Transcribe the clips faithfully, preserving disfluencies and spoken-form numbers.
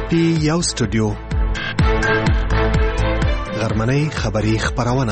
پی یو سټوډیو غرمنۍ خبری خبرونه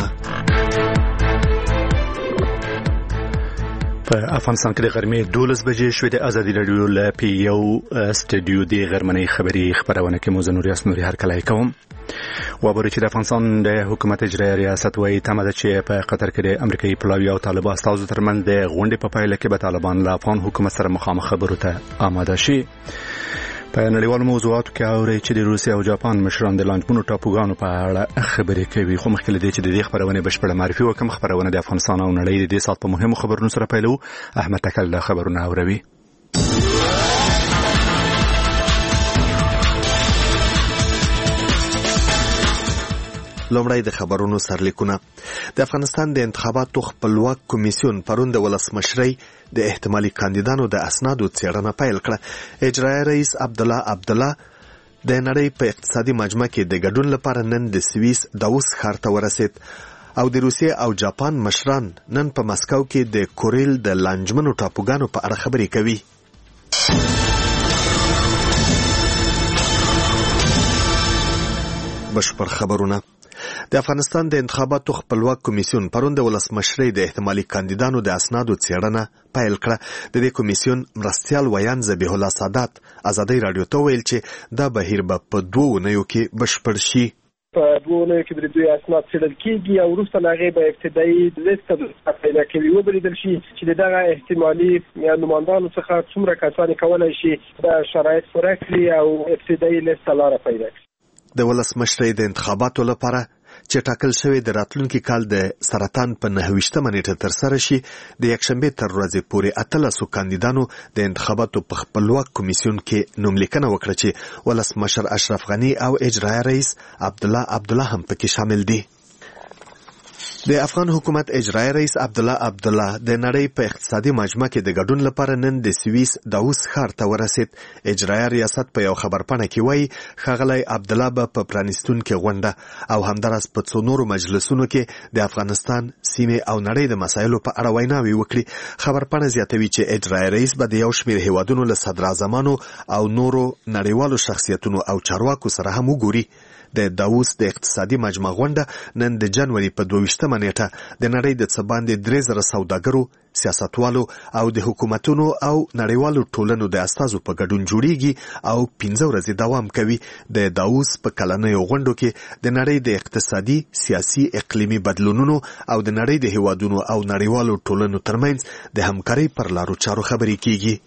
په افغانستان کې د غرمې دولس بجې شوې د ازادي راډیو ل پی یو سټوډیو د غرمنۍ خبری خبرونه کې موزه نور یاسموري هر کله کوم وبره چې د افغانستان د حکومت اجرایي ریاست وایي تمه ده چې په قطر کې د امریکایي پلاوی او طالبان استازو ترمنځ د غونډې په پایله کې به طالبان له افغان حکومت سره مخامخ خبرو ته آماده شي. په نړیوالو موضوعاتو کې اوري چې د روسیې او جاپان مشران د لاندمونو ټاپوګانو په اړه خبرې کوي. خو مخکې له دې چې د دې خبرونه بشپړه معرفي وکم خبرونه د افغانستان او نړۍ د دې سات په مهمو خبرونو سره پیلو. احمد تکل خبرونه اوروي. لومړی د خبرونو سرلیکونه. د افغانستان د انتخاباتو خپلواک کمیسیون پرون د ولسمشرۍ د احتمالي کاندیدانو د اسنادو څېړنه پیل کړه. اجرایي رئیس عبدالله عبدالله د نړۍ په اقتصادي مجمع کې د ګډون لپاره نن د سویس داووس ښار ته ورسید او د روسیې او جاپان مشران نن په مسکو کې د کوریل د لانجمنو ټاپوګانو په اړه خبرې کوي. بشپړ خبرونه. د افغانستان د انتخاباتو خپلواک کمیسیون پرون د ولسمشرۍ د احتمالي کاندیدانو د اسنادو څېړنه پیل کړه. د دې کمیسیون مرستیال ویان ذبیح الله سادات ازادي راډیو ته ویل چې دا بهیر به په دوه اونیو کې بشپړ شي. په دوه اونیو کې د دوی اسناد څېړل کېږي او وروسته له هغې به ابتدایي لیست پیدا کوي وبریدل شي چې د دغه احتمالي نوماندانو څخه څومره کسان کولی شي دا شرایط پوره کړي او ابتدایي لیست ته لاره پیدا کړي. د ولسمشرۍ د انتخاباتو لپاره چې ټاکل شوی د راتلونکي کال د سرطان په نهه ویشتمه نیټه ترسره شي د یکشنبې تر ورځې پورې اتلسو کاندیدانو د انتخاباتو په خپلواک کمیسیون کې نوملیکنه وکړه چې ولسمشر اشرف غني او اجرایي رئیس عبدالله عبدالله هم پکې شامل دي. د افغان حکومت اجرایي رئیس عبدالله عبدالله د نړۍ په اقتصادي مجمع کې د ګډون لپاره نن د سویس داووس ښار ته ورسید. اجرایي ریاست په یو خبرپاڼه کې وایي ښاغلی عبدالله به په پرانیستونکې غونډه او همداراز په څو نورو مجلسونو کې د افغانستان سیمې او نړۍ د مسایلو په اړه ویناوې وکړي. خبرپاڼه زیاتوي چې اجرایي رئیس به د یو شمېر هیوادونو له صدراعظمانو او نورو نړیوالو شخصیتونو او چارواکو سره هم وګوري. د داووس د اقتصادي مجمع غونډه نن د جنوري په دوه ویشتمه نیټه د نړۍ د څه باندې درې زره سوداګرو، سیاستوالو او د حکومتونو او نړیوالو ټولنو د استازو په ګډون جوړیږي او پنځه ورځې دوام کوي. د داووس په کلنیو غونډو کې د نړۍ د اقتصادي، سیاسي، اقلیمي بدلونونو او د نړۍ د هیوادونو او نړیوالو ټولنو ترمنځ د همکارۍ پر لارو چارو خبرې کیږي.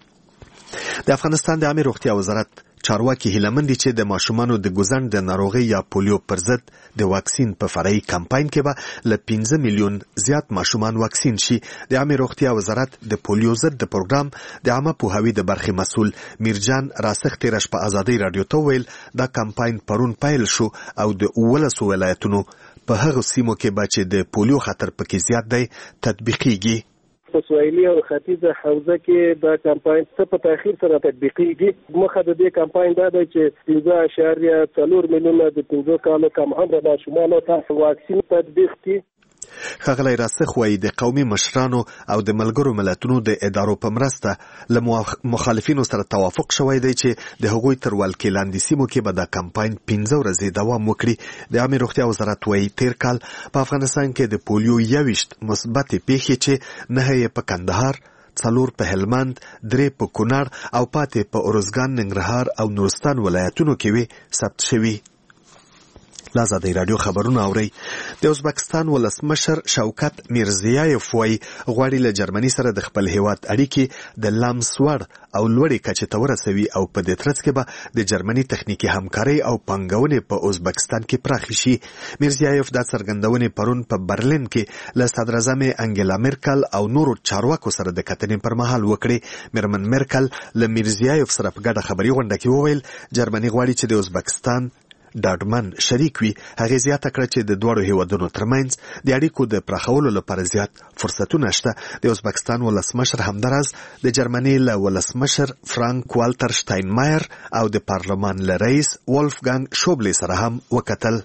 د افغانستان د عامه روغتیا وزارت چارواکي هیلمن دي چې د ماشومانو د ګوزن د ناروغي یا پولیو پر ضد د واکسین په فرعي کمپاین کې به ل پنځه میلیون زیات ماشومان واکسین شي. د عامه روغتیا وزارت د پولیو ضد د پروګرام د عامه پوهاوي د برخې مسؤل میرجان راسخ تیرش په ازادي راډیو ته ویل دا کمپاین پرون پیل شو او د اولسو ولایتونو په هغو سیمو کې به چې د پولیو خطر پکې زیات دی تطبیقیږي. په سویلي او ختیځه حوزه کې دا کمپاین څه په تاخیر سره تطبیقیږي. موخه د دې کمپاین دا ده چې پنځه اعشاریه څلور میلیونه د پنځو کالو کم عمره ماشومانو ته واکسین تطبیق کړي. ښاغلی راسخ وایي د قومي مشرانو او د ملګرو ملتونو د ادارو په مرسته له مخالفینو سره توافق شوی دی چې د هغوی تر ولکې لاندې سیمو کې به دا کمپاین پنځه ورځې دوام وکړي. د عامه روغتیا وزارت وایي تیر کال په افغانستان کې د پولیو یویشت مثبتې پیښې چې نهه یې په کندهار، څلور په هلمند، درې په کونړ او پاتې په ارزګان، ننګرهار او نورستان ولایتونو کې وي ثبت شوي. ازادي راډیو خبرونه اوري. د ازبکستان ولسمشر شوکت میرزیایف وایي غواړي له جرمني سره د خپل هیواد اړیکې د لامسوړ او لوړې کچې ته ورسوي او په دې ترڅ کې به د جرمني تخنیکي همکارۍ او پانګونې په ازبکستان کې پراخې شي. میرزیایف دا څرګندونې پرون په برلین کې له صدراعظم انګلا مرکل او نورو چارواکو سره د کتنې پر مهال وکړي. میرمن مرکل له میرزیایف سره په ګډه خبري غونډه کې وویل جرمني غواړي چې د ازبکستان ډاډمن شریک وي. هغې زیاته کړه چې د دواړو هیوادونو ترمنځ د اړیکو د پراخولو لپاره زیات فرصتونه شته. د ازبکستان ولسمشر همداراز د جرمني له ولسمشر فرانک والتر شتاینمایر او د پارلمان له رئیس ولفګانګ شوبلې سره هم وکتل.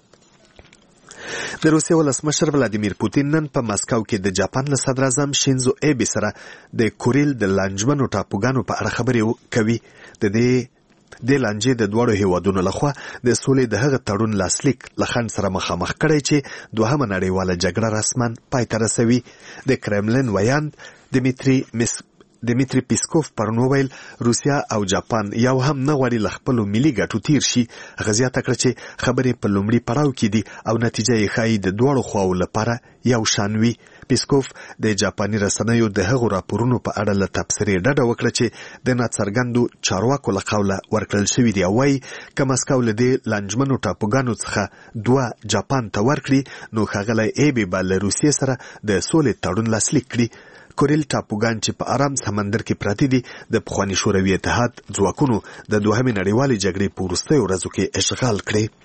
د روسیې ولسمشر ولادیمیر پوتین نن په مسکو کې د جاپان له صدراعظم شینزو ایبي سره د کوریل د لانجمنو ټاپوګانو په اړه خبرې کوي. د دې د لانجې د دوړو هیوادونو لخوا د سولې د هغه تړون لاسلیک لخند سره مخامخ کړی چې دوهمه نړیواله جګړه رسما پای ته رسوي. د کرملن ویاند دمیتری مس دمیتری پیسکوف پرون وویل روسیا او جاپان یو هم نه غواړي له خپلو ملي ګټو تیر شي. هغه زیاته کړه چې خبرې په لومړي پړاو کې دي او نتیجه یې ښایي د دواړو خواو لپاره یو شان وي. پیسکوف د جاپاني رسنیو د هغو راپورونو په اړه له تبصرې ډډه وکړه چې د ناڅرګندو چارواکو له قوله ورکړل شوي دي او وایي که مسکو له دې لانجمنو ټاپوګانو څخه دوه جاپان ته ورکړي نو ښاغلی ایبي به له روسیې سره د سولې تړون لاسلیک کړي. کوریل ټاپوګان چې په ارام سمندر کې پراته دي د پخواني شوروي اتحاد ځواکونو د دوهمې نړیوالې جګړې په وروستیو ورځو کې اشغال کړي.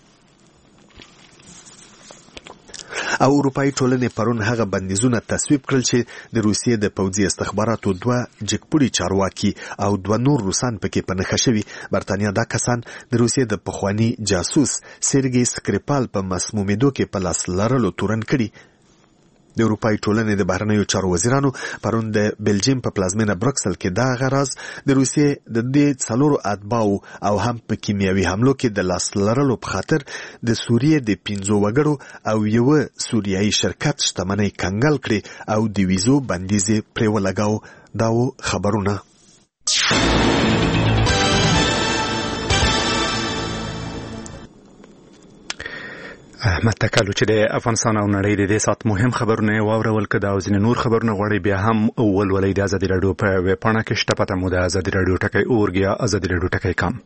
او اروپایي ټولنې پرون هغه بندیزونه تصویب کړل چې د روسیې د پوځي استخباراتو دوه جګپوړي چارواکي او دوه نور روسان پکې په نښه شوي. برتانیا دا کسان د روسیې د پخواني جاسوس سرګي سکریپال په مسمومېدو کې په لاس لرلو تورن کړي. د اروپایي ټولنې د بهرنیو چارو وزیرانو پرون د بلجیم په پلازمینه برکسل کې دا غراز د روسیې د دې څلورو اتباعو او هم په کیمیاوي حملو کې د لاس لرلو په خاطر د سوریې د پنځو وګړو او یو سوریایي شرکت شتمنۍ کنګل کړي او د ویزو بندیز پرې ولګاو. دا و خبرونه. احمد تکالو چې د افغانستان او نړۍ د دې سات مهم خبرونه واورول کده او ځینې نور خبرونه غواړي بیا هم ولولئ د ازادي راډیو په ویب پاڼه کې شته. پته مو د ازادي راډیو ټکی اورګیا ازادي راډیو ټکی کام.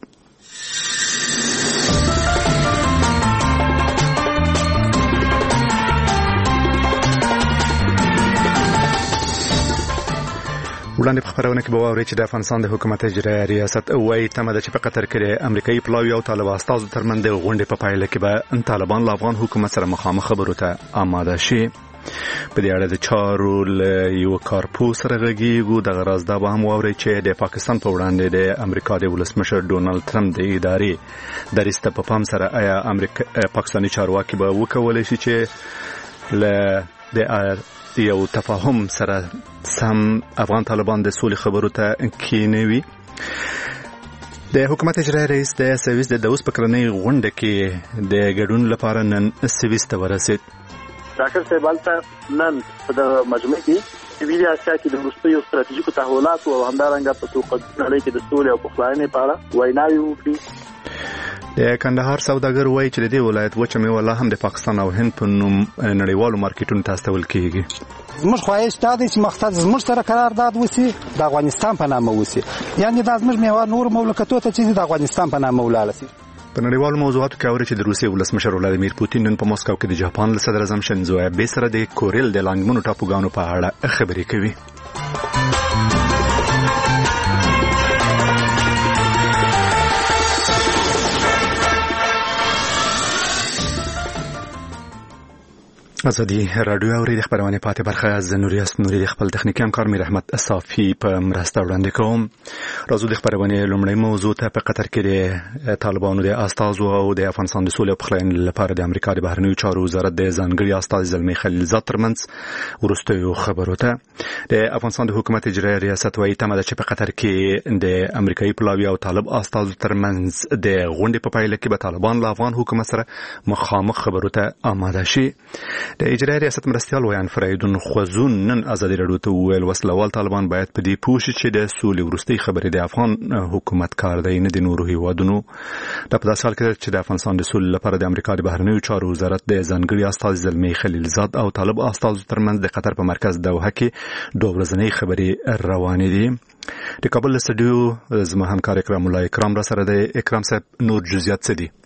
وړاندې په خبرونه کې به واورئ چې د افغانستان د حکومت اجرایه ریاست وایي تمه ده چې په قطر کې د امریکایي پلاوي او طالب استازو ترمنځ د غونډې په پایله کې به طالبان له افغان حکومت سره مخامخ خبرو ته آماده شي. په دې اړه د چارو له یو کارپو سره غږیږو. دغه راز دا به هم واورئ چې د پاکستان په وړاندې د امریکا د ولسمشر ډونالد ټرمپ د ادارې دریځ ته په پام سره آیا امریکا پاکستاني چارواکي به وکولی شي چې له د یو تفاهم سره سم افغان طالبان د سولې خبرو ته کینوي. د حکومت اجرایي رئیس د سویس د دوس پکرنۍ غونډه کې د ګډون لپاره نن سویس ته ورسید. ډاکټر صاحب البته نن په مجمع کې ویلي اسیا کې د وروستیو ستراتیژیکو تحولاتو او همدارنګه په توګه نړۍ کې د سولې او پخلاینې په اړه ویناوي وکړي. د کندهار سوداګر وایي چې د دې ولایت وچه میوه لا هم د پاکستان او هند په نوم نړیوالو مارکیټونو ته استول کیږي. زموږ خواهش دا دی چې مقصد زموږ سره قرارداد وسی د افغانستان په نامه وسی، یعنی دا زموږ میوه نور مملکتونو ته چې د افغانستان په نامه ولاړ شي. په نړیوالو موضوعاتو کې اوري چې د روسیې ولسمشر ولادیمیر پوتین نن په مسکو کې د جاپان له صدر اعظم شینزو آبه سره د کوریل د لانجمنو ټاپوګانو په اړه خبرې کوي. ازادي رادیو اوري د خبرونه پاتې برخه از نوریاس نوري د خپل تخنیکی همکار میر احمد صافی په مرسته وړاندې کوم. راځو د خبرونه لومړی موضوع ته په قطر کې د طالبانو د استازو او د افغانستان د سولې پخلاینې لپاره د امریکا د بهرنیو چارو وزارت د ځانګړي استاذ زلمی خلیلزاد ترمنځ ورستیو خبرو ته د افغانستان د حکومت اجرایي ریاست وايي تمه ده چې په قطر کې د امریکایي پلاوی او طالب استازو ترمنځ د غونډې په پایله کې به طالبان له افغان حکومت سره مخامخ خبرو ته آماده شي. د اجرایي ریاست مرستیال ویان فریدون خوزون نن ازادي راډیو ته ویل وسلوال طالبان باید په دې پوه شي چې د سولې وروستۍ خبرې د افغان حکومت کار دی نه د نورو هیوادونو. دا په داسې حال کې چې د افغانستان د سولې لپاره د امریکا د بهرنیو چارو وزارت د ځانګړي استازي زلمی خلیلزاد او طالب استازو ترمنځ د قطر په مرکز دوحه کې دوه ورځنۍ خبرې روانې دي. د کابل استودیو زما همکار اکرام الله اکرام را سره دی. اکرام صاحب نور جزئیات څه دي؟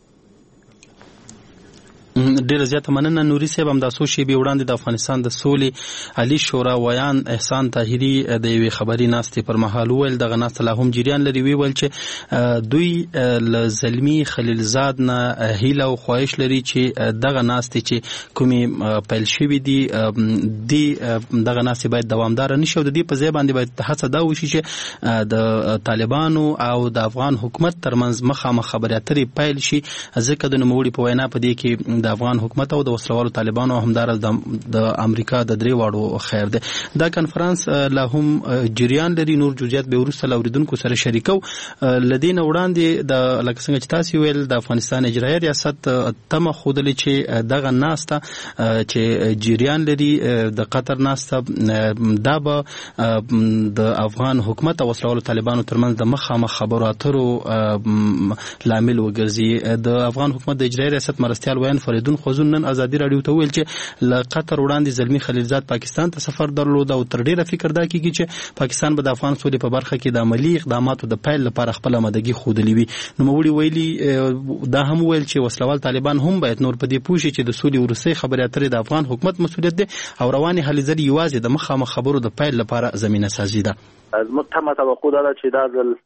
ډیره زیاته مننه نوري صاحب. هم د سوشي به وړاندې د افغانستان د سولې علي شورا ویان احسان طاهری د یوې خبري ناستې پر مهال ویل دغه ناست لا هم جریان لري. ویل چې دوی ل زلمی خلیلزاد نه هیله او خواهش لري چې دغه ناستې چې کومي پیل شوې دي دی دغه ناستې باید دوامدار نشي او د دې په ځای باندې باید هڅه دا وشي چې د طالبانو او د افغان حکومت ترمنځ مخامخ خبرې اترې پیل شي. ځکه د نوموړي په وینا په دې کې د افغان افغان حکومت او د وسلوالو طالبانو او همدارل د امریکا د درې واړو خیر دی. دا کنفرانس لا هم جریان لري. نور جزئیات به وروسته لاوریدونکو سره شریکو. لدین وړاندې د لکه څنګه چې تاسو ویل د افغانستان اجرایي ریاست تمه خودلې چې دغه ناسته چې جریان لري د قطر ناسته دا به د افغان حکومت او وسلوالو طالبانو ترمنځ د مخامخ خبرو اترو لامل وګرځي. د افغان حکومت د اجرایي ریاست مرستیال ویان فریدون خوزون نن ازادي رادیو ته ویل چې له قطر وړاندې زلمی خلیلزاد پاکستان ته سفر درلود او تر ډیره فکر دا کیږي چې پاکستان به د افغان سولې په برخه کې د عملی اقداماتو د پیل لپاره خپل آمادګي ښودلې وي. نو موري ویلي دا هم ویل چې وسلوال طالبان هم باید نور په دې پوه شي چې د سولې ورسې خبرې اترې د افغان حکومت مسؤلیت دی او رواني هلې ځلې یوازې د مخامخ خبرو د پیل لپاره زمینه سازي ده. زموږ تمه توقع ده چې دا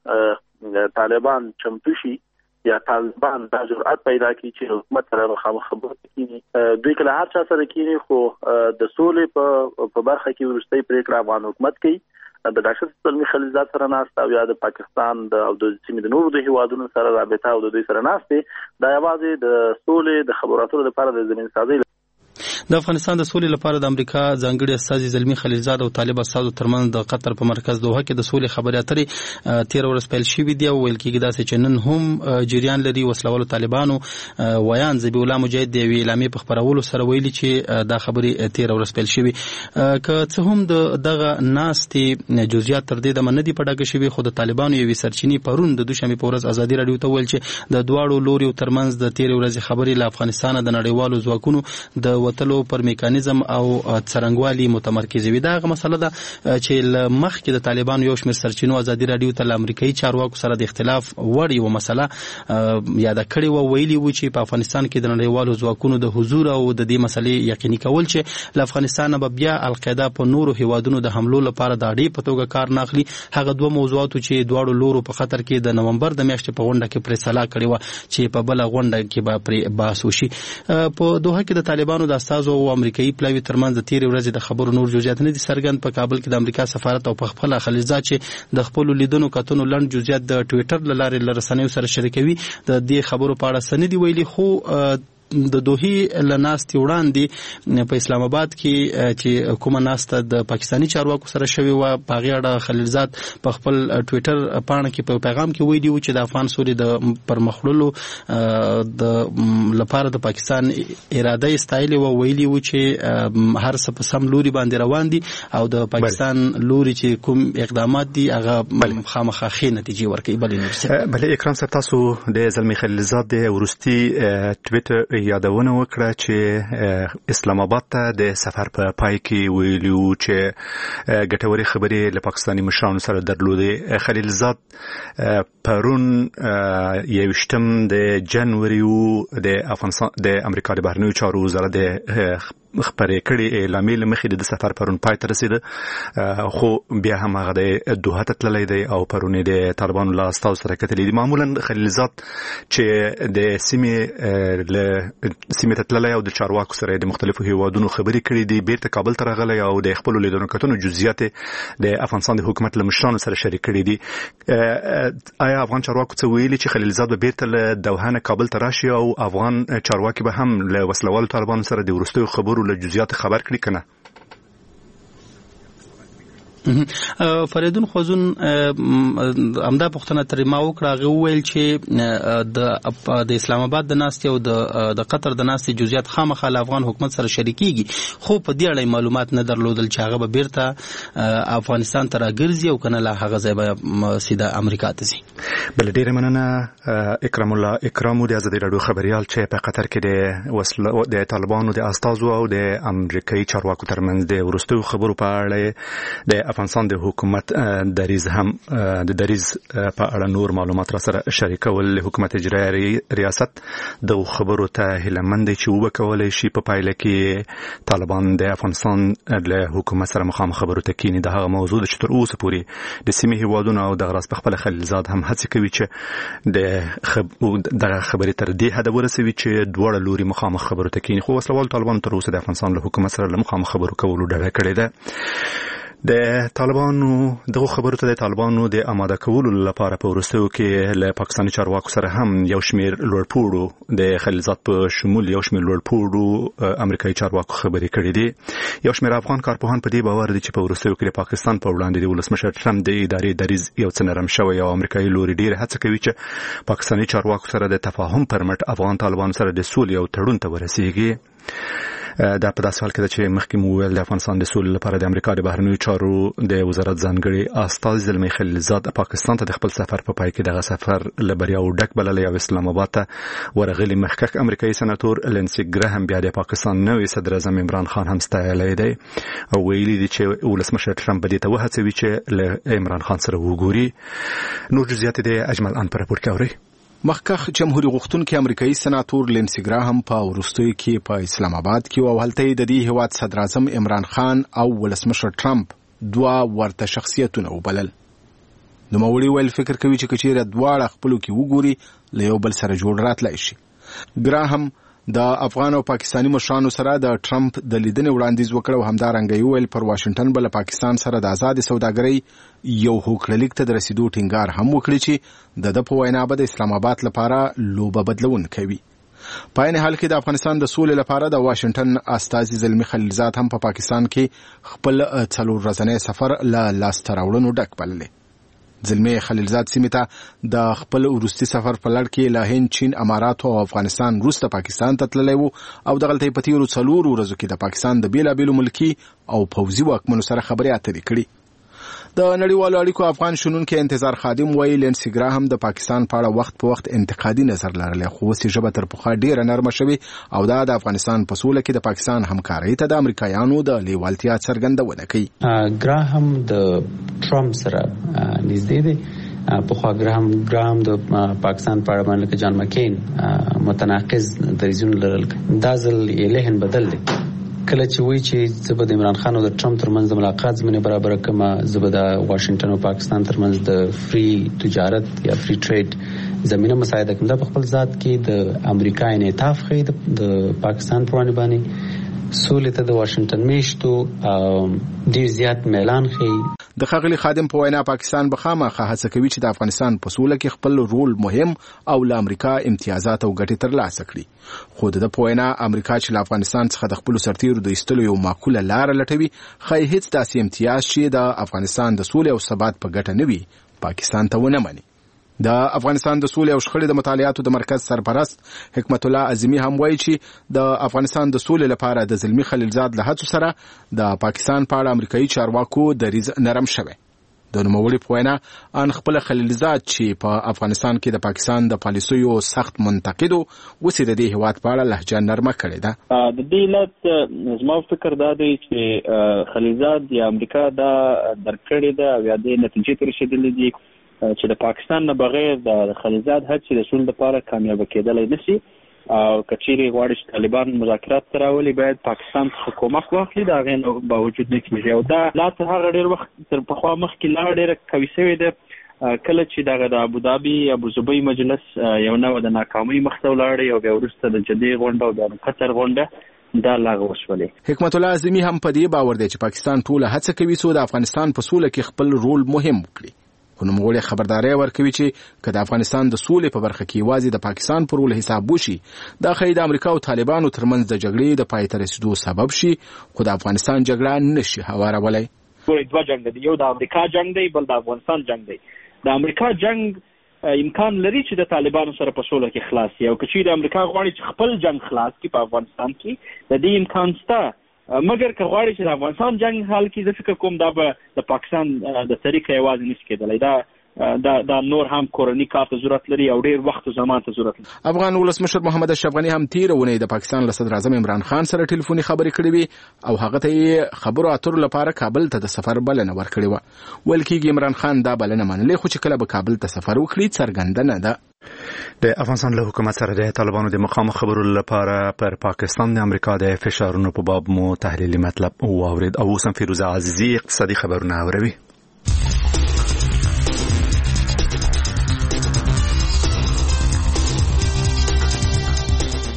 ځل طالبان چمتو شي یا طالبان دا جرأت پیدا کړي چې حکومت سره مخامخ خبرې وکړي. دوی کله هر چا سره کېني خو د سولې په برخه کې وروستۍ پریکړه افغان حکومت کوي. د ډاکټر زلمی خلیلزاد سره ناسته او یا د پاکستان د او د سیمې د نورو د هیوادونو سره رابطه او د دوی سره ناسته دا یوازې د سولې د خبرو اترو لپاره د زمين سازي. د افغانستان د سولې لپاره د امریکا ځانګړي استازي زلمی خلیلزاد او طالب استازو ترمنځ د قطر په مرکز دوحه کې د سولې خبرې اترې تیر ورځ پیل شوې دي او ویل کېږي داسې چې نن هم جریان لري. وسلوالو طالبانو ویان ذبیح الله مجاهد د یوې اعلامیې په خپرولو سره ویلي چې دا خبرې تیر ورځ پیل شوې. که څه هم د دغه ناستې جزئیات تر دې دمه نه دي په ډاګه شوي خو د طالبانو یوې سرچینې پرون د دوشنبې په ورځ ازادي رادیو ته ویل چې د دواړو لوریو ترمنځ د تیر ورځې خبرې له افغانستان د نړیوالو ځواکونو د وتلو پر میکانیزم او څرنګوالي متمرکز وي. دا مسله ده چې مخکې د طالبانو یو شمېر سرچینو ازادي رادیو ته امریکایي چارواکو سره د اختلاف وړ یو مسله یاد کړې و. ویلي و چې په افغانستان کې د نړیوالو ځواکونو د حضور او د دې مسلې یقیني کول چې له افغانستان به بیا القاعده په نورو هیوادونو د حملو لپاره د اړې په توګه کار نه اخلي. هغه دوه موضوعات چې دواړو لورو په خطر کې د نومبر د میاشتې په غونډه کې فیصله کړې و چې په بل غونډه کې به پرې بحث وشي. په دوحه کې د طالبانو د استازو او امریکایي پلاوی ترمنځ د تیر ورځې د خبرو نور جزئیات نه دي څرګند. په کابل کې د امریکا سفارت او په خپل خلیلزاد چې د خپل لیدونو کتنو لند جزئیات د ټوئیټر لارې لرسنیو سره شریکوي د دې خبرو په اړه سندې ویلي. خو د دوحې لناستي وړاندې په اسلام آباد کې چې کومه ناسته د پاکستانی چارواکو سره شوی و په هغه اړه خلیلزاد په خپل ټوئیټر پاڼه کې په پیغام کې ویلي و چې د افغان سولې د پرمخړلو د لپاره د پاکستان اراده استایلې و. ویلي و چې هر څه په سم لوري باندې روان دي او د پاکستان لوري چې کوم اقدامات دي هغه خامخا ښې نتیجې ورکوي. بلې بلې اکرام صاحب تاسو د زلمی خلیلزاد د ورستي ټویټر یادونه وکړه چې اسلام آباد ته د سفر په پا پای کې ویلو چې ګټوري خبرې له پاکستاني مشرانو سره درلودې. خلیلزاد پرون یوشتم د جنوري د افغانستان د امریکا د بهرنیو چارو وزارت د خبرې کړې اعلامیې لمخې د سفر پرون پای ته رسیده خو بیا هم هغه د دوحه ته تللی دی او پرون د طالبانو له استازو سره کتلي دي. معمولا خلیلزاد چې د سیمې له سیمې ته تللی او د چارواکو سره د مختلفو هیوادونو خبرې کړې دي بیرته کابل ته راغلی او د خپل لیدونو کتنو جزئیات د افغانستان د حکومت له مشرانو سره شریک کړي دي. آیا افغان چارواکو څه ویلي چې خلیلزاد به بیرته له دوحه نه کابل ته راشي او افغان چارواکي به هم له وسلوالو طالبانو سره د وروستیو خبرو له جزئیات خبر کړي کنه؟ فریدون خوزون امدا پښتنه تر ما وکړه غو ویل چې د د اسلام آباد د ناستي او د د قطر د ناستي جزئیات خامخا افغان حکومت سره شریکيږي خو په دې اړه معلومات نه درلودل چې هغه به بیرته افغانستان ته راګرځي او کنه لا هغه ځای به سیده امریکا ته ځي. بل ډیره مننه اکرام الله اکرامو د ازادي رادیو خبريال چې په قطر کې د وسله د طالبانو د استازو او د امریکایي چارواکو ترمنځ د ورستیو خبرو په اړه د افغانستان د حکومت دریز هم د دریز په اړه نور معلومات را سره شریکول. حکومت اجرایي ریاست د خبرو ته هلمند چې وبکولای شي په پایله کې طالبان د افغانستان له حکومت سره مخامخ خبرو ته کینی. د هغه موضوع چې تر اوسه پورې د سیمې هیوادونو او د غراس په خپل خلیلزاد هم هڅه کوي چې د خب د خبرې تر دې حد ورسوي چې دوړ لوري مخامخ خبرو ته کینی. خو وسلوال طالبان تر اوسه د افغانستان له حکومت سره مخامخ خبرو کولو ډډه کړې ده. د طالبانو دغه خبرو ته د طالبانو د آماده کولو لپاره په وروستیو کې له پاکستاني چارواکو سره هم یو شمیر لوړپوړو د خلیلزاد په شمول یو شمیر لوړپوړو امریکایي چارواکو خبرې کړې دي. یو شمیر افغان کارپوهان په دې باور دي چې په وروستیو کې د پاکستان په وړاندې د ولسمشر ټرمپ د ادارې دریځ یو څه نرم شوی او امریکایي لوري ډېره هڅه کوي چې پاکستاني چارواکو سره د تفاهم پر مټ افغان طالبانو سره د سولې او تړون ته ورسیږي. دا په داسې حال کې چې مخکې مو ویل د افغانستان د سولې لپاره د امریکا د بهرنیو چارو د وزارت ځانګړي استازي زلمی خلیلزاد پاکستان ته د خپل سفر په پای کې دغه سفر له بریاو ډک بللی او اسلام آباد ته ورغلی. مخکښ امریکایي سناتور لینسي ګراهم بیا د پاکستان نوی صدر اعظم عمران خان هم ستایلی دی او ویلي دي چې ولسمشر ټرمپ به دې ته وهڅوي چې له عمران خان سره وګوري. نور جزئیات د اجمل ان پر راپور کې اورئ. مخکښ جمهوریت غوښتونکي امریکایي سناتور لینسي ګراهم په وروستیو کې په اسلام آباد کې او هلته د دې هیواد صدر اعظم عمران خان او ولسمشر ټرمپ دوه ورته شخصیتونه وبلل. نوموړي ویل فکر کوي چې کچېره دواړه خپلو کې وګوري له یو بل سره جوړ راتلی شي. ګراهم د افغان او پاکستاني مشرانو سره د ټرمپ د لیدنې وړاندیز وکړ او همدارنګه ویل پر واشنگټن بل پاکستان سره د آزاد سوداګرۍ یو هوکړلیک ته د رسیدو ټینګار هم وکړي چې د د په وینا به د اسلام آباد لپاره لوبه بدلون کوي. په عین حال کې د افغانستان د سولې لپاره د واشنگټن استازي زلمی خلیلزاد هم په پاکستان کې خپل څلور ورځنی سفر له لاسته راوړنو ډک بللی. زلمی خلیلزاد سیمې ته د خپل وروستي سفر په لړ کې له هند، چین، امارات او افغانستان وروسته پاکستان ته تللی و او دغلته په تیرو څلورو ورځو کې د پاکستان د بیلابیلو ملکي او پوځي واکمنو سره خبرې اترې کړي. د نړیوالو اړیکو افغان شنونکي انتظار خادم وایي لینسي ګراهم د پاکستان په اړه وخت په وخت انتقادي نظر لرلی، خو اوس یې ژبه تر پخوا ډېره نرمه شوې او دا د افغانستان په سوله کې د پاکستان همکارۍ ته د امریکایانو د لیوالتیا څرګندونه کوي. ګراهم د ټرمپ سره نږدې دی. پخوا ګراهم ګراهم د پاکستان په اړه باندې جان مکین متناقض دریځونه لرل. دا ځل یې لهن بدل دی. کله چې وایي چې زه به د عمران خان او د ټرمپ ترمنځ د ملاقات زمینه برابر کړم، زه به د واشنگټن او پاکستان ترمنځ د فری تجارت یا فری ټریډ زمینه مساعده کوم. دا په خپل ذات کې د امریکا انعطاف ښیي د پاکستان پر وړاندې باندې سولې ته د واشنگټن میشتو ډېر زیات میلان ښیي. د ښاغلي خادم په وینا پاکستان به خامخا هڅه کوي چې د افغانستان په سوله کې خپل رول مهم او له امریکا امتیازات او ګټې ترلاسه کړي. خو د په وینا امریکا چې له افغانستان څخه د خپل سرتیرو د ایستلو یو معقوله لار لټوي، خای هیڅ داسې امتیاز چې د افغانستان د سولې او ثبات په ګټه نه وي پاکستان ته ونه مني. د افغانستان د سولې او شخړې د مطالعاتو د مرکز سرپرست حکمت الله اعظمي هم وایي چې د افغانستان د سولې لپاره د زلمی خلیلزاد له هڅو سره د پاکستان په اړه امریکایي چارواکو دریځ نرم شوی. د نوموړي په وینا ان خپل خلیلزاد چې په افغانستان کې د پاکستان د پالیسیو سخت منتقد او وسې د دې هیواد په اړه لهجه نرمه کړې ده. د دې علت زما فکر دا دی چې خلیلزاد یا امریکا دا درکړې ده او یا د نتیجې ته رسېدلې دي چې د پاکستان نه بغیر د خلیلزاد هڅې د سولې لپاره کامیاب کېدلی نشي او کچېرې غواړي چې طالبان مذاکرات ته راولي باید پاکستان څخه کومک واخلي، د هغې نه باوجود نه کېږي. او دا لا تر هغه ډېر وخت تر پخوا مخکې لا ډېره قوي شوې ده. کله چې دغه د ابوظبي ابوظبي مجلس یو نوع د ناکامۍ مخ ته ولاړی او بیا وروسته د جدې غونډه او د قطر غونډه دا لغوه شولې. حکمت الله اعظمي هم په دې باور دی چې پاکستان ټوله هڅه کوي څو د افغانستان په سوله کې خپل رول مهم وکړي. خو نوموړي خبرداری ورکوي چې که د افغانستان د سولې په برخه کې یوازې د پاکستان پر رول حساب وشي، دا ښایي د امریکا او طالبانو ترمنځ د جګړې د پای ته رسېدو سبب شي، خو د افغانستان جګړه نشي هوارولی. دوه جنګ دی، یو د امریکا جنګ دی، بل د افغانستان جنګ دی. د امریکا جنګ امکان لري چې د طالبانو سره په سوله کې خلاص شي، او که چیرې امریکا غواړي چې خپل جنګ خلاص کړي په افغانستان کې، د دې امکان شته. مګر که غواړي چې د افغانستان جنګ حل کړي، زه فکر کوم دا به د پاکستان د طریقه یوازې نشي کېدلی. دا دا دا نور هم کورنی کار ته ضرورت لري او ډیر وخت او زمان ته ضرورت لري. افغان ولسمشر محمد اشرف غنی هم تیر ونې د پاکستان له صدر اعظم عمران خان سره ټلیفوني خبرې کړې وي او هغه ته خبرو اترو لپاره کابل ته د سفر بلنه ورکړې و. ول کېږي عمران خان دا بلنه منلې، خو چې کله به کابل ته سفر وکړي څرګنده نه ده. د افغانستان له حکومت سره د طالبانو د مخامخ خبرو لپاره پر پاکستان د امریکا د فشارونو په باب مو تحلیلي مطلب واورید او اوس هم فیروزه عزیزی اقتصادي خبرونه اوروي.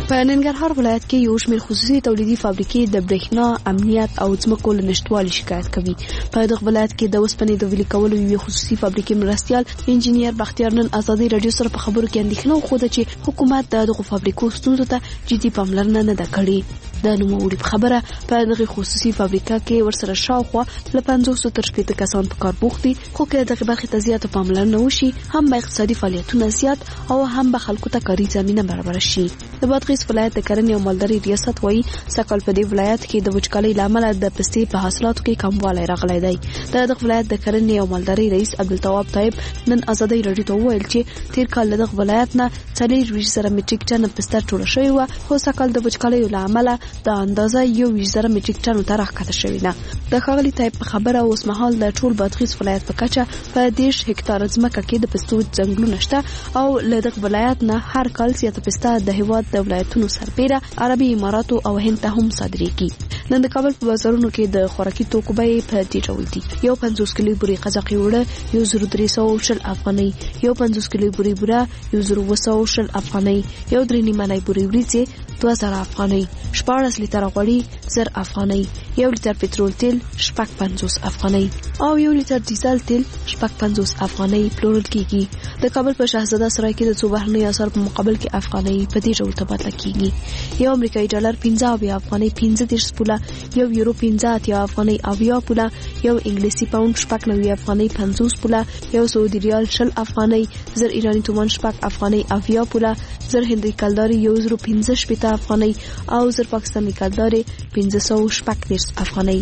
په ننګرهار ولایت کې یو شمېر خصوصي تولیدي فابریکې د برېښنا امنیت او ځمکو له نشټوالي شکایت کوي. په دغه ولایت کې د اوسپنې د ویلي کولو یوې خصوصي فابریکې مرستیال انجینیر بختیار نن ازادي رادیو سره په خبرو کې اندېښنه وښوده چې حکومت د دغو فابریکو ستونزو ته جدي پاملرنه نه ده کړې. د نوموړي په خبره په دغه خصوصي فابریکه کې ورسره شاوخوا له پنځوس تر شپږ کسان په کار بوخت دي، خو که دغه برخې ته زیاته پاملرنه وشي هم به اقتصادي فعالیتونه زیات او هم به خلکو ته کاري زمینه برابر شي. د بادغیس ولایت د کرنې او مالدارۍ ریاست وایي سږ کال په دې ولایت کې د وچکالۍ له امله د پستې په حاصلاتو کې کموالی راغلی دی. د دغه ولایت د کرنې او مالدارۍ رئیس عبدالتواب طیب نن ازادي رادیو ته وویل چې تیر کال له دغه ولایت نه څلوېښت زره میټریک ټن پسته ټوله شوې وه، خو سږ کال د وچکالۍ له امله د اندازه یو ویشت زره میټریک ټنو ته راښکته شوې ده. د ښاغلي طیب په خبره اوس مهال د ټول بادغیس ولایت په کچه په دېرش هکتاره ځمکه کې د پستو ځنګلونه شته او له دغه ولایت نه هر کال زیاته پسته د هېواد د ولایتونو سربیره عربي اماراتو او هند ته هم صادریږي. نن د کابل په بازارونو کې د خوراکي توکو بیې په دې ډول دي: یو پنځوس کیلو بورې قزاقي اوړه یو زر درې سوه شل افغانۍ، یو پنځوس کیلو بورې بوره یو زر اووه سوه شل افغانۍ، یو درې نیمه نۍ بورې وریځې دوه زره افغانۍ، شپاړس لیتره غوړي زر افغانۍ، یو لیتر پټرول تیل شپږ پنځوس افغانۍ او یو لیتر ډیزل تیل شپږ پنځوس افغانۍ پلورل کیږي. د کابل په شاهزاده سرای کې د څو بهرنیو اسعارو په مقابل کې افغانۍ په دې ډول تبادله کیږي: یو امریکایي ډالر پنځه اویا افغانۍ پنځه دېرش پوله، یو یورو پنځه اتیا افغانۍ اویا پوله، یو انګلیسي پاوند شپږ نوي افغانۍ پنځوس پوله، یو سعودي ریال شل افغانۍ، زر ایرانی تومان شپږ افغانۍ اویا پوله، زر هندي کلداري یو زر پنځه شپېته افغانۍ او زر پاکستاني کلداري پنځه سوه شپږ دېرش افغانۍ.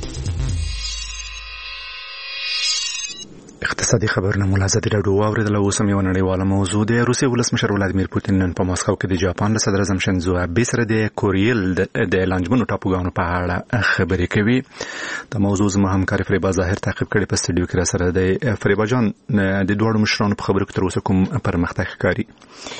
اقتصادي خبرونه مو ازادي راډیو واوریدل. اوس هم یو نړیواله موضوع ده. روسیې ولسمشر ولادیمیر پوتین نن په ماسکو کې د جاپان له صدر اعظم شینزو آبه سره د کوریل د لانجمنو ټاپوګانو په اړه خبرې کوي. د موضوع زموږ همکار فریبا ظاهر تعقیب کړي په سټډیو کې را سره دی. فریبا جان، د دوه مشرانو په خبرو کې تر اوسه کوم پرمختګ ښکاري؟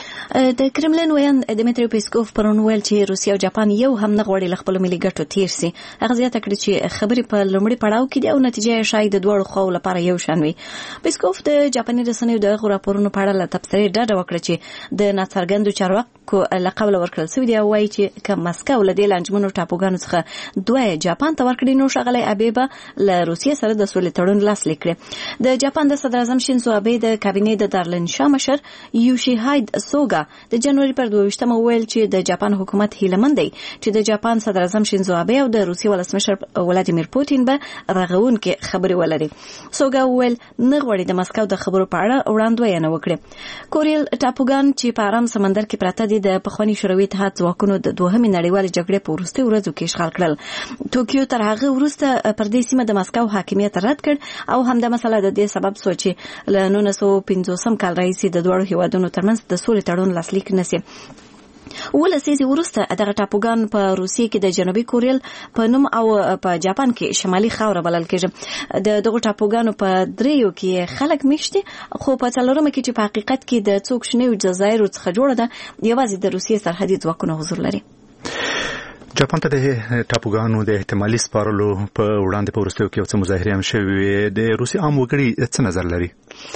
د کرملین ویان دمیتری پیسکوف پرون ویل چې روسیا او جاپان یو هم نه غواړي له خپل ملي ګټو تیر سي. هغه زیاته کړې چې خبرې په لومړي پړاو کې دي او نتیجه یې شاید د دوه خواو لپاره یو شان وي. پیسکوف د جاپاني رسنیو د راپورونو په اړه له تبصرې ډاډه وکړه چې د ناڅرګندو چارواکو له قبله ورکړل شوی دی او وایي چې که مسکو له دې لانجمنو ټاپوګانو څخه دوه جاپان ته ورکړي نو ښاغلی آبه به له روسیې سره د سولې تړون لاسلیک کړي. د جاپان د صدر اعظم شینزو آبه د کابینې د دارالانشا مشر یوشیهاید سوګا د جنوري پر دوه ویشتمه ویل چې د جاپان حکومت هیلهمند دی چې د جاپان صدر اعظم شینزو آبه او د روسیې ولسمشر ولادیمیر پوتین به رغونکې خبرې ولري. سوګا ویل نه غواړي د مسکو د خبرو په اړه وړاندوینه وکړي. کوریل ټاپوګان چې په آرام سمندر کې پراته دي د پخواني شوروي اتحاد ځواکونو د دوهمې نړیوالې جګړې په وروستیو ورځو کې اشغال کړل. ټوکیو تر هغه وروسته پر دې سیمه د مسکو حاکمیت رد کړ او همدا مسله د دې سبب شو چې له نولس سوه پنځوسم کال راهیسې د دوه هیوادونو ترمنځ د سولې تړون لاسلیک نسی. ولسیزي وروسته دغه ټاپوګان په روسیې کې د جنوبي کوریل په نوم او په جاپان کې شمالي خاوره بلل کېږي. د دغه ټاپوګانو په دریو کې خلک میشتي، خو په څلورمه کې چې په حقیقت کې د څو کوچنیو جزایرو څخه جوړه ده، یوازې د روسیې سرحدي ځواکونه حضور لري. جاپان ته د ټاپوګانو د احتمالي سپارلو په وړاندې په وروستیو کې یو څه مظاهرې هم شوې. د روسیې عام وګړي څه نظر لري؟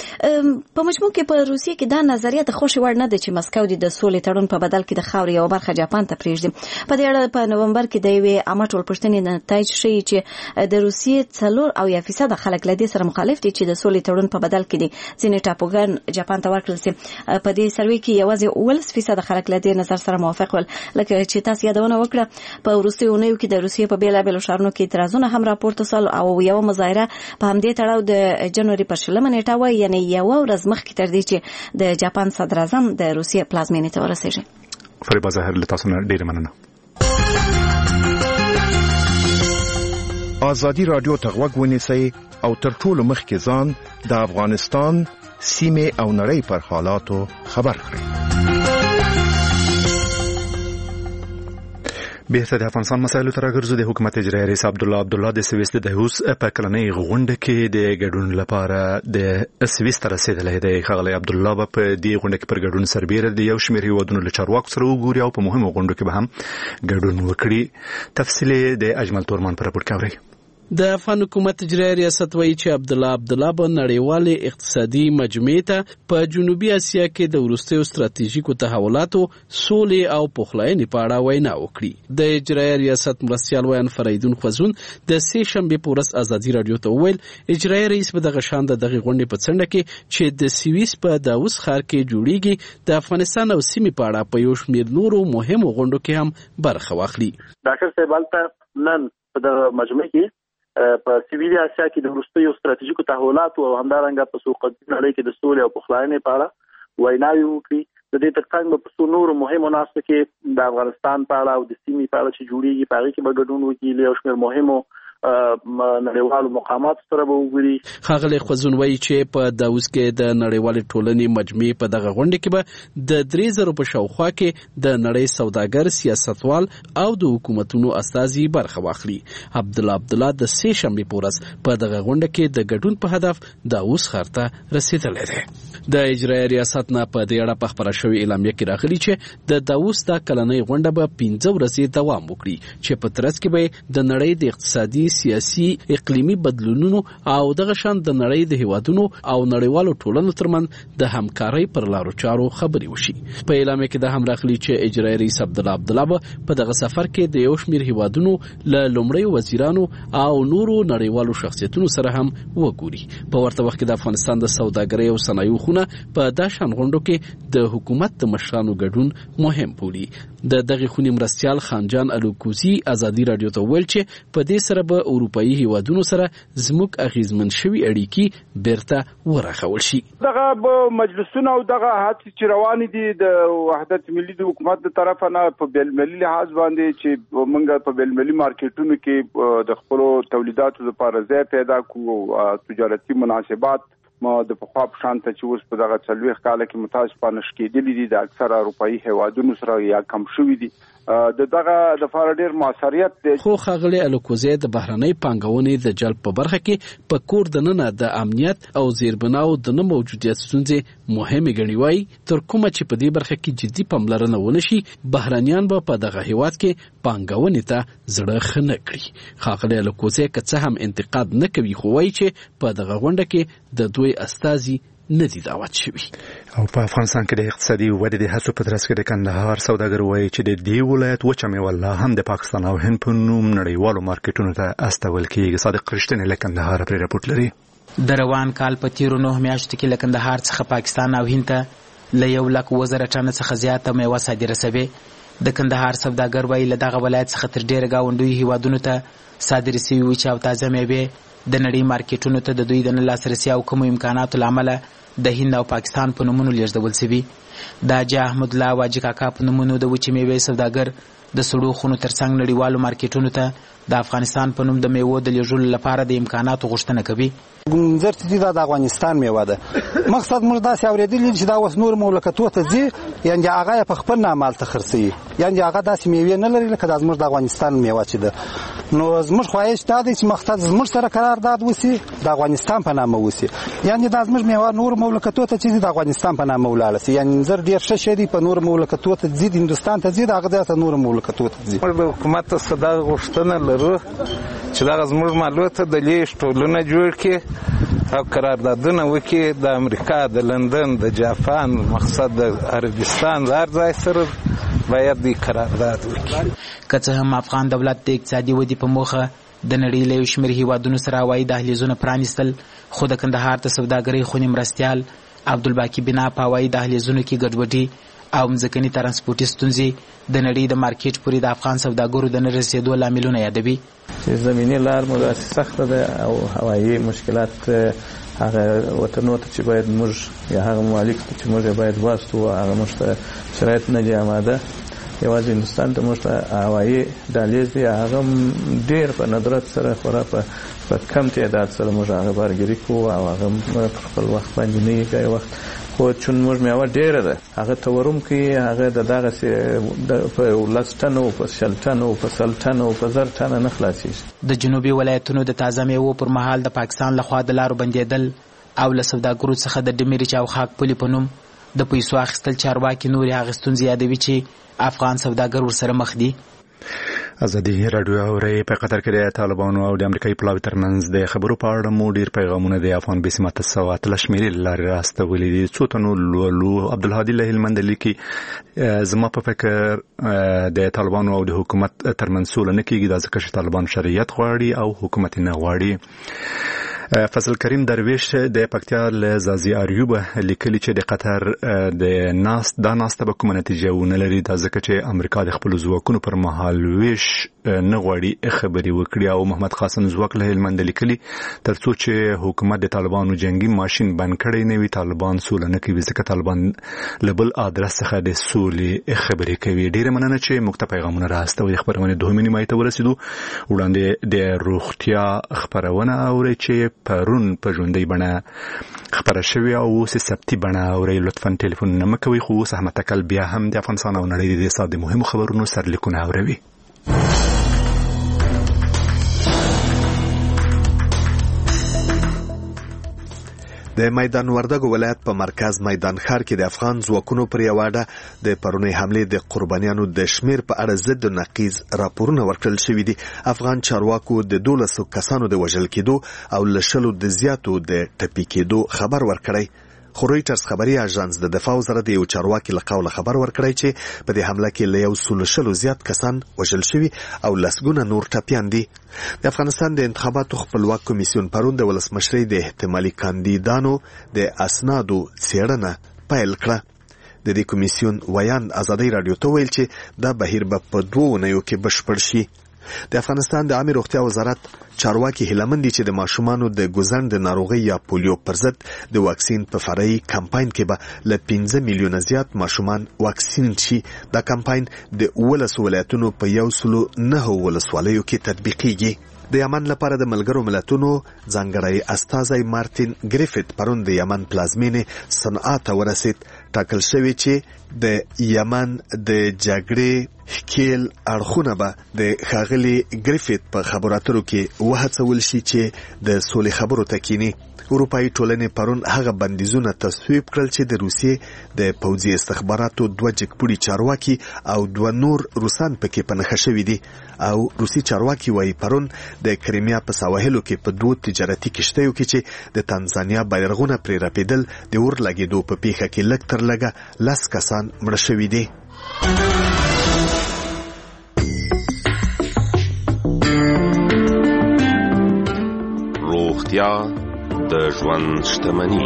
په مجموع کې په روسیې کې دا نظریه د خوښې وړ نه ده چې مسکو د سولې تړون په بدل کې د خاورې یوه برخه جاپان ته پرېږدي. په دې اړه په نومبر کې د یوې عامه ټولپوښتنې نتایج ښیي چې د روسیې څلور اویا فیصده خلک له دې سره مخالف دي چې د سولې تړون په بدل کې دي ځینې ټاپوګان جاپان ته ورکړل سي. په دې سروې کې یوازې اوولس فیصده خلک له دې نظر سره موافق ول. لکه چې تاسو یادونه وکړه، په وروستیو اونیو کې د روسیې په بیلابیلو ښارونو کې اعتراضونه هم راپورته شول او یو مظاهره په همدې تړاو د جنوري پر شلمه نیټه وه، یعنې یوه ورځ مخکې تر دې چې د جاپان صدر اعظم د روسیې پلازمینې ته ورسېږي. فریبا ظاهر له تاسو نه ډېره مننه. ازادي راډیو ته غوږ ونیسئ او تر ټولو مخکې ځان د افغانستان سیمې او نړۍ پر حالاتو خبر کړئ. بهته د افغانستان مسایلو تر راګرځو. د حکومت اجرایي رئیس عبدالله عبدالله د سویس د هوس په کلنۍ غونډه کې د ګډون لپاره د سویس ته رسیدلی دی. ښاغلی عبدالله به په دې غونډه کې پر ګډون سربیره د یو شمېر هیوادونو له چارواکو سره وګوري او په مهمو غونډو کې به هم ګډون وکړي. تفصیل د اجمل تورمان په راپور کې اورئ. د افغان حکومت اجرایي ریاست وایي چې عبدالله عبدالله به نړیوالې اقتصادي مجموعې ته په جنوبي اسیا کې د وروستیو ستراتیژیکو تحولاتو سولې او پخلاینې په اړه وینا وکړي. د اجرایي ریاست مرستیال ویان فریدون خوځون د سې شنبې په ورځ ازادي راډیو ته وویل اجرایي رئیس به دغه شان د دغې غونډې په څنډه کې چې د سویس په داوس ښار کې جوړیږي د افغانستان او سیمې په اړه په یو شمېر نورو مهمو غونډو کې هم برخه واخلي. ډاکټر صاحب هلته نن په دغه مجمع کې په سویلي اسیا کې د وروستیو ستراتیژیکو تحولاتو او همدارنګه په سوقدي نړۍ کې د سولې او پخلاینې په اړه ویناوې وکړي. د دې ترڅنګ په څو نورو مهمو ناستو کې د افغانستان په اړه او د سیمې په اړه چې جوړیږي په هغې کې به ګډون وکړي. له یو شمېر مهمو نړیوالو مقاماتو سره به وګوري. ښاغلی خوځون وایي چې په داوس کې د نړیوالې ټولنې مجموعې په دغه غونډه کې به د درې زرو په شاوخوا کې د نړۍ سوداګر، سیاستوال او د حکومتونو استازي برخه واخلي. عبدالله عبدالله د سې شنبې په ورځ په دغه غونډه کې د ګډون په هدف داوس ښار ته رسېدلی دی. د اجرایي ریاست نه په دې اړه په خپره شوې اعلامیه کې راغلي چې د داوس دا کلنۍ غونډه به پنځه ورځې دوام وکړي چې په ترڅ کې به د نړۍ د اقتصادي، سیاسي، اقلیمي بدلونونو او دغه شان د نړۍ د هیوادونو او نړیوالو ټولنو ترمنځ د همکارۍ پر لارو چارو خبرې وشي. په اعلامیه کې دا هم راغلي چې اجرایي رئیس عبدالله عبدالله به په دغه سفر کې د یو شمېر هیوادونو له لومړیو وزیرانو او نورو نړیوالو شخصیتونو سره هم وګوري. په ورته وخت کې د افغانستان د سوداګرۍ او صنایعو خونه په دا شان غونډو کې د حکومت د مشرانو ګډون مهم بولي. د دغه خونې مرستیال خانجان الوکوزي ازادي راډیو ته ویل چې په دې سره به اروپایي هیوادونو سره زموږ اغیزمن شوي اړیکې بیرته ورغول شي. دغه مجلسونه او دغه هڅې چې روانې دي د وحدت ملي د حکومت د طرفه نه په بین المللي لحاظ باندې چې موږ په بین المللي مارکیټونو کې د خپلو تولیداتو لپاره ځای پیدا کړو، تجارتي مناسبات ما د پخوا په شان ته چې اوس په دغه څلوېښت کاله کې متاسفانه شکېدلي دي د اکثره اروپایي هیوادونو سره یا کم شوي دي. د دغه د لپاره ډېر موثریت دی. خو ښاغلی الوکوزی د بهرنۍ پانګونې د جلب په برخه کې په کور دننه د امنیت او زیربناو د نه موجودیت ستونزې مهمې ګڼي. وایي تر کومه چې په دې برخه کې جدي پاملرنه ونه شي بهرنیان به په دغه هیواد کې پانګونې ته زړه ښه نه کړي. ښاغلی الوکوزی که څه هم انتقاد نه کوي خو وایي چې په دغه غونډه کې د دوی استازي نه دي دعوت شوي. او په افغانستان کې د اقتصادي ودې د هڅو په ترڅ کې د کندهار سوداګر وایي چې د دې ولایت وچه میوه لا هم د پاکستان او هند په نوم نړیوالو مارکیټونو ته استول کېږي. صادق رښتینی له کندهار پرې راپورټ لري. د روان کال په تیرو نهو میاشتو کې له کندهار څخه پاکستان او هند ته له یو لک اووه زره ټنه څخه زیاته میوه صادره شوې. د کندهار سوداګر وایي له دغه ولایت څخه تر ډېره ګاونډیو هیوادونو ته صادرې شوي وچې او تازه میوې د نړۍ مارکیټونو ته د دوی د نه لاسرسي او کمو امکاناتو له امله د هند او پاکستان په نومونو لیږدول شوي. د حاجي احمد الله واجي کاکا په نومونو د وچې میوې سوداګر د سړو خونو ترڅنګ نړیوالو مارکیټونو ته د افغانستان په نوم د میوو د لیږلو لپاره د امکاناتو غوښتنه کوي. ګنزر چې دا د افغانستان میوه ده. مقصد موږ داسې اورېدلي چې دا اوس نور مملکتونو ته ځي، یعنې هغه یې په خپل نام هلته خرڅوي، یعنې هغه داسې میوې نه لري لکه دا زموږ د افغانستان میوه چې ده. نو زموږ خواهش دا دی چې مقصد زموږ سره قرارداد وسي، د افغانستان په نامه وسي، یعنې دا زموږ میوه نور مملکتونو ته چې د افغانستان په نامه ولاړه سي. یعنې زر ډېر ښه شی دی، په نور مملکتونو ته ځي، د هندوستان ته ځي، د هغه ځای ته نور مملکتونو ته ځي. موږ د حکومت څخه دغه غوښتنه لرو چې دغه زموږ مالو ته د لیږد ټولونه جوړ کړي او قراردادونه وکړي د امریکا، د لندن، د جاپان، مقصد د عربستان د هر ځای سره باید دوی قرارداد وکړي. که څه هم افغان دولت د اقتصادي ودې په موخه د نړۍ له یو شمېر هیوادونو سره هوایي دهلیزونه پرانیستل، خو د کندهار د سوداګرۍ خونې مرستیال عبدالباقي بنا په هوایي دهلیزونو کې ګډوډي او مځکني ترانسپورټي ستونزې د نړۍ د مارکیټ پورې د افغان سوداګرو د نه رسېدو لاملونه یادوي. چې زمیني لار مو داسې سخته ده او هوایي مشکلات هغه وطنو ته چې باید موږ یا هغه ممالک ته چې موږ باید واستو هغه موږ ته شرایط نه دي آماده. یوازې هندوستان ته موږ ته هوایي دهلیز دی، هغه ډېر په ندرت سره خورا په کم تعداد سره موږ هغه بارګري کوو او هغه پر خپل وخت باندې نه یې کوي وخت، خو چون موږ میوه ډېره ده هغه تورم کوي، هغه د دغسې په لس ټنه او په شل ټنه او په سل ټنه او په زر ټنه نه خلاصېږي. د جنوبي ولایتونو د تازه میوو پر مهال د پاکستان لخوا د لارو بندېدل او له سوداګرو څخه د ډمیرچ او خاک پولې په نوم د پیسو اخیستل چارواکي نورې هغې ستونزې یادوي چې افغان سوداګر ورسره مخ دي. ازادي رادیو اوري په قطر کې د طالبانو او د امریکایي پلاوي ترمنځ د خبرو په اړه مو ډیر پیغامونه د افغان بسمه تسوات لشمیري لارې راستولې دي. څو تنو لولو عبدالهادي له هلمند لیکي زما په فکر د طالبانو او د حکومت ترمنځ سوله نه کیږي دا ځکه چې طالبان شریعت غواړي او حکومت نه غواړي. فضل کریم درویش د پکتیا له زازي اریوب لیکلي چې د قطر د ناس د ناسته به کومه نتیجه ونه لري دا ځکه چې امریکا د خپل ځواکونو پر مهال ویش نه غواړي خبري وکړي. او محمد قاسم زواک له هلمند لیکلي ترڅو چې حکومت د طالبانو جنگي ماشين بند کړي نه وي طالبان سوله نه کوي ځکه طالبان لبل ادرس څخه د سولې خبري کوي. ډیره مننه چې مخته پیغامونه راستوي. خبرونه دوه نیمه ته ورسېدو وړاندې د روغتیا خبرونه اوري چې پرون په ژوندۍ بڼه خبره شوې او اوس سبتي بڼه اوري. لطفا ټلیفون نه مکوئ خو اوس احمد تکل بیا هم د افغانستان او نړۍ د اقتصاد مهمو خبرونو سرلیکونه اوروي. د میدان وردګ ولایت په مرکز میدان ښار کې د افغان ځواکونو پر یو اډه د پرونی حمله د قربانیانو د شمیر په اړه ضد نقیض راپورونه ورکړل شوې دي. افغان چارواکو د دولسو کسانو د وژل کېدو او لشلو د زیاتو د ټپي کېدو خبر ورکړی. خو رویټرز خبري اژانس د دفاع وزارت یو چارواکي له قوله خبر ورکړی چې په دې حمله کې له یو سل شلو زیات کسان وژل شوي او لسګونه نور ټپیان دي. د افغانستان د انتخاباتو خپلواک کمیسیون پرون د ولسمشرۍ د احتمالي کاندیدانو د اسنادو څېړنه پیل کړه. د دې کمیسیون ویان ازادي رادیو ته ویل چې دا بهیر به په دوه اونیو کې بشپړ شي. د افغانستان د عامه روغتیا وزارت چارواکي هیلمن دي چې د ماشومانو د ګوزن د ناروغي یا پولیو پر ضد د واکسین په فرعي کمپاین کې به ل پنځه میلیونه زیات ماشومان واکسین شي. دا کمپاین د ولس ولایتونو په یو سلو نه ولسوالیو کې تطبیقیږي. د یمن لپاره د ملګرو ملتونو ځانګړی استازی مارټین ګریفټ پرون د یمن پلازمینې صنعا ته ورسید. ټاکل شوی چې د یمن د جګړې ښکیل اړخونه به د ښاغلي ګریفټ په خبرو اترو کې وهڅول شي چې د سولې خبرو ته کینی. اروپایي ټولنې پرون هغه بندیزونه تصویب کړل چې د روسیې د پوځي استخباراتو دوه جګپوړي چارواکي او دوه نور روسان پکې په نښه شوي دي. او روسي چارواکي وایي پرون د کریمیا په سواحلو کې په دوه تجارتي کشتیو کې چې د تانزانیا بیرغونه پرې رپېدل د اور لګېدو په پیښه کې لږ تر لږه لس کسان مړه شوي دي. روغتیا د ژوند شتمني.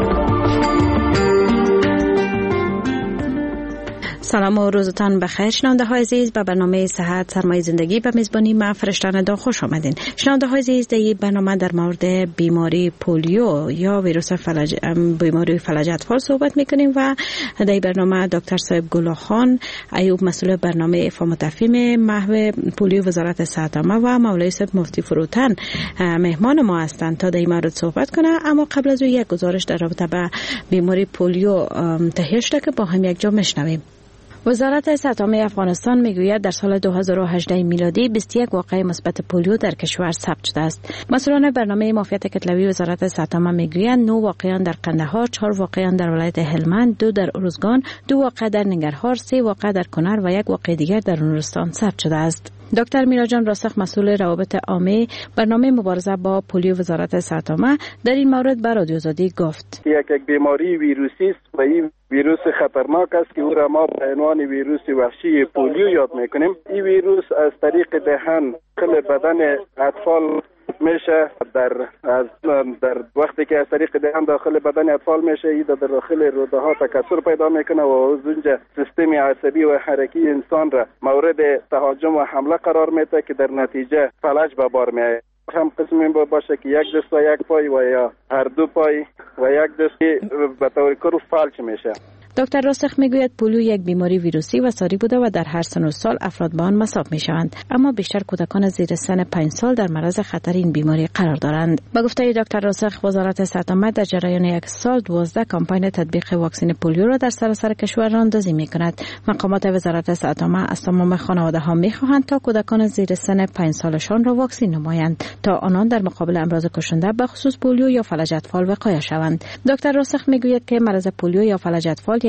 سلام و روزتان بخیر. شنونده های عزیز به برنامه صحت سرمایه زندگی به میزبانی من فرشتن دا خوش آمدین. شنونده های عزیز در این برنامه در مورد بیماری پولیو یا ویروس فلج... بیماری فلج اطفال صحبت میکنیم و در این برنامه دکتر صاحب گلاخان ایوب مسئول برنامه افهام و تفهیم محو پولیو وزارت صحت عامه و مولوی صاحب مفتی فروتن مهمان ما هستند تا در این مورد صحبت کنه. اما قبل از او یک گزارش در رابطه با بیماری پولیو تهیه شده که با هم یک جا میشنویم. وزارت صحت عامه افغانستان میگوید در سال دو هزار و هجده میلادی بیست و یک واقعه مثبت پولیو در کشور ثبت شده است. مسئولان برنامه معافیت کتلوی وزارت صحت عامه میگویند نه واقعه در قندهار، چهار واقعه در ولایت هلمند، دو در ارزگان، دو واقعه در ننگرهار، سه واقعه در کنر و یک واقعه دیگر در نورستان ثبت شده است. دکتر میراجان راسخ مسئول روابط عامه برنامه مبارزه با پولیو وزارت صحت عامه در این مورد به رادیو آزادی گفت: یک یک بیماری ویروسی است و این ویروس خطرناک است که او را ما به عنوان ویروس وحشی پولیو یاد میکنیم. این ویروس از طریق دهن داخل بدن اطفال میشه در از در وقتی که از طریق دهن داخل بدن اطفال میشه این در داخل روده ها تکثر پیدا میکنه و از اونجا سیستم عصبی و حرکی انسان را مورد تهاجم و حمله قرار میده که در نتیجه فلج به بار میآید. هم قسمی باشه که یک دست و یک پای و یا هر دو پای و یک دست به طور کل فلج میشه. دکتر راسخ میگوید پولیو یک بیماری ویروسی و ساری بوده و در هر سن و سال افراد با آن مصاب میشوند، اما بیشتر کودکان زیر سن پنج سال در معرض خطر این بیماری قرار دارند. با گفته دکتر راسخ، وزارت صحت عامه در جریان یک سال دوازده کمپاین تطبیق واکسن پولیو را در سراسر کشور راندازی میکند. مقامات وزارت صحت عامه از تمام خانواده ها میخواهند تا کودکان زیر سن پنج سالشان را واکسین نمایند تا آنان در مقابل امراض کشنده به خصوص پولیو یا فلج اطفال وقایه شوند. دکتر راسخ میگوید که مرض پولیو یا فلج اطفال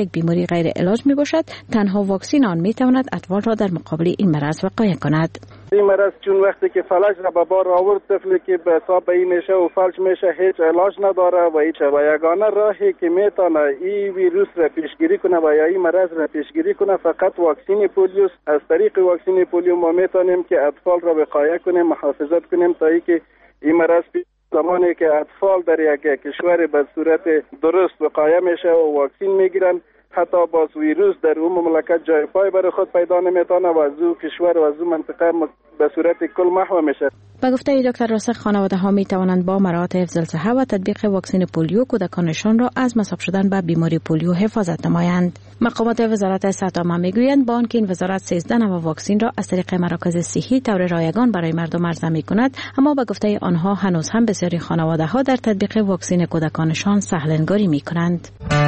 یک بیماری غیر علاج می باشد، تنها واکسین آن می تواند اطفال را در مقابل این مرض وقایع کند. این مرض چون وقتی که فلج را به بار آورد، طفلی که به حساب این میشه و فلج میشه هیچ علاج نداره و هیچ و یگانه راهی که میتونه این ویروس را پیشگیری کنه و یا این مرض را پیشگیری کنه فقط واکسین پولیو. از طریق واکسین پولیو ما میتونیم که اطفال را وقایع کنیم، محافظت کنیم تا اینکه این مرض زمانی که اطفال در یک کشور به صورت درست وقایع میشه و واکسین میگیرن، حتی باز ویروس در اون مملکت جای پای برای خود پیدا نمیتونه و از او کشور و از او منطقه به صورت کل محو میشه. به گفته دکتر راسخ، خانواده ها می توانند با مراعات حفظ الصحه و تطبیق واکسن پولیو کودکانشان را از مصاب شدن به بیماری پولیو حفاظت نمایند. مقامات وزارت صحت عامه میگویند با آنکه این وزارت سیزده نوع واکسن را از طریق مراکز صحی طور رایگان برای مردم عرضه می کند، اما به گفته آنها هنوز هم بسیاری خانواده ها در تطبیق واکسن کودکانشان سهل انگاری می کنند.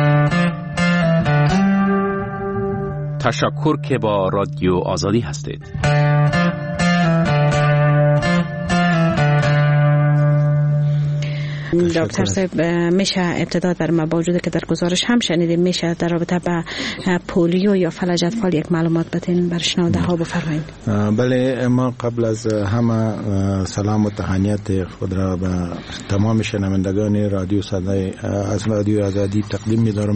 تشکر که با رادیو آزادی هستید. دکتر صاحب، میشه ابتدا در ما با وجود که در گزارش هم شنیدیم، میشه در رابطه با پولیو یا فلج اطفال یک معلومات بدین بر شنونده ها بفرمایید؟ بله، ما قبل از همه سلام و تهنیت خود را به تمام شنوندگان رادیو صدای از رادیو آزادی تقدیم می‌دارم.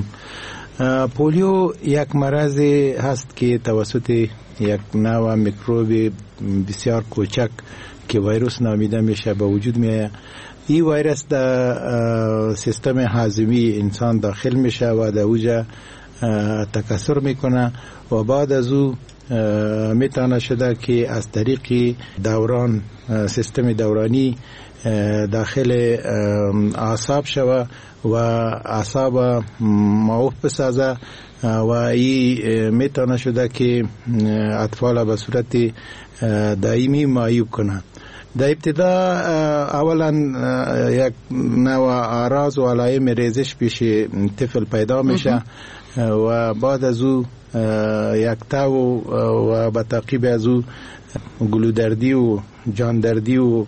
پولیو یک مرض هست که توسط یک نوع میکروب بسیار کوچک که ویروس نامیده میشه به وجود میاد. این ویروس در سیستم هاضمه انسان داخل میشه و در اوجا تکثر میکنه و بعد از او میتونه شده که از طریق دوران سیستم دورانی داخل اعصاب شوه و اعصاب معوف بسازه و این میتونه شده که اطفال به صورت دائمی معیوب کنه. در ابتدا اولا یک نوع اعراض و علائم ریزش پیش طفل پیدا میشه و بعد از او یک تاو و به تعقیب از او گلودردی و جاندردی و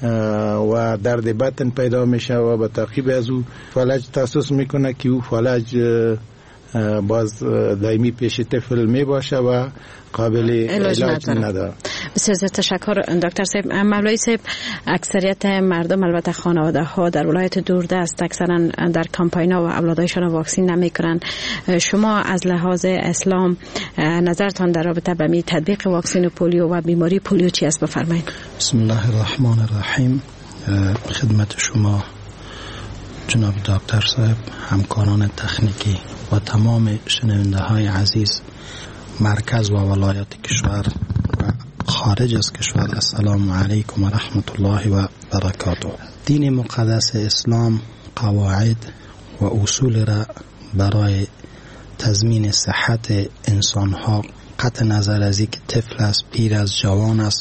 و درد بطن پیدا میشه و به تعقیب از او فلج تاسیس میکنه که او فلج باز دائمی پیش طفل می باشه و قابل علاج, علاج نداره. بسیار تشکر دکتر صاحب. مولوی صاحب، اکثریت مردم البته خانواده ها در ولایت دوردست اکثرا در کمپاین ها و اولادایشان واکسین نمی کنند. شما از لحاظ اسلام نظرتان در رابطه با می تطبیق واکسن پولیو و بیماری پولیو چی است بفرمایید؟ بسم الله الرحمن الرحیم. خدمت شما جناب دکتر صاحب، همکاران تکنیکی و تمام شنونده های عزیز مرکز و ولایت کشور و خارج از کشور، السلام علیکم و رحمت الله و برکاته. دین مقدس اسلام قواعد و اصول را برای تضمین صحت انسان ها، قطع نظر از اینکه طفل است، پیر است، جوان است،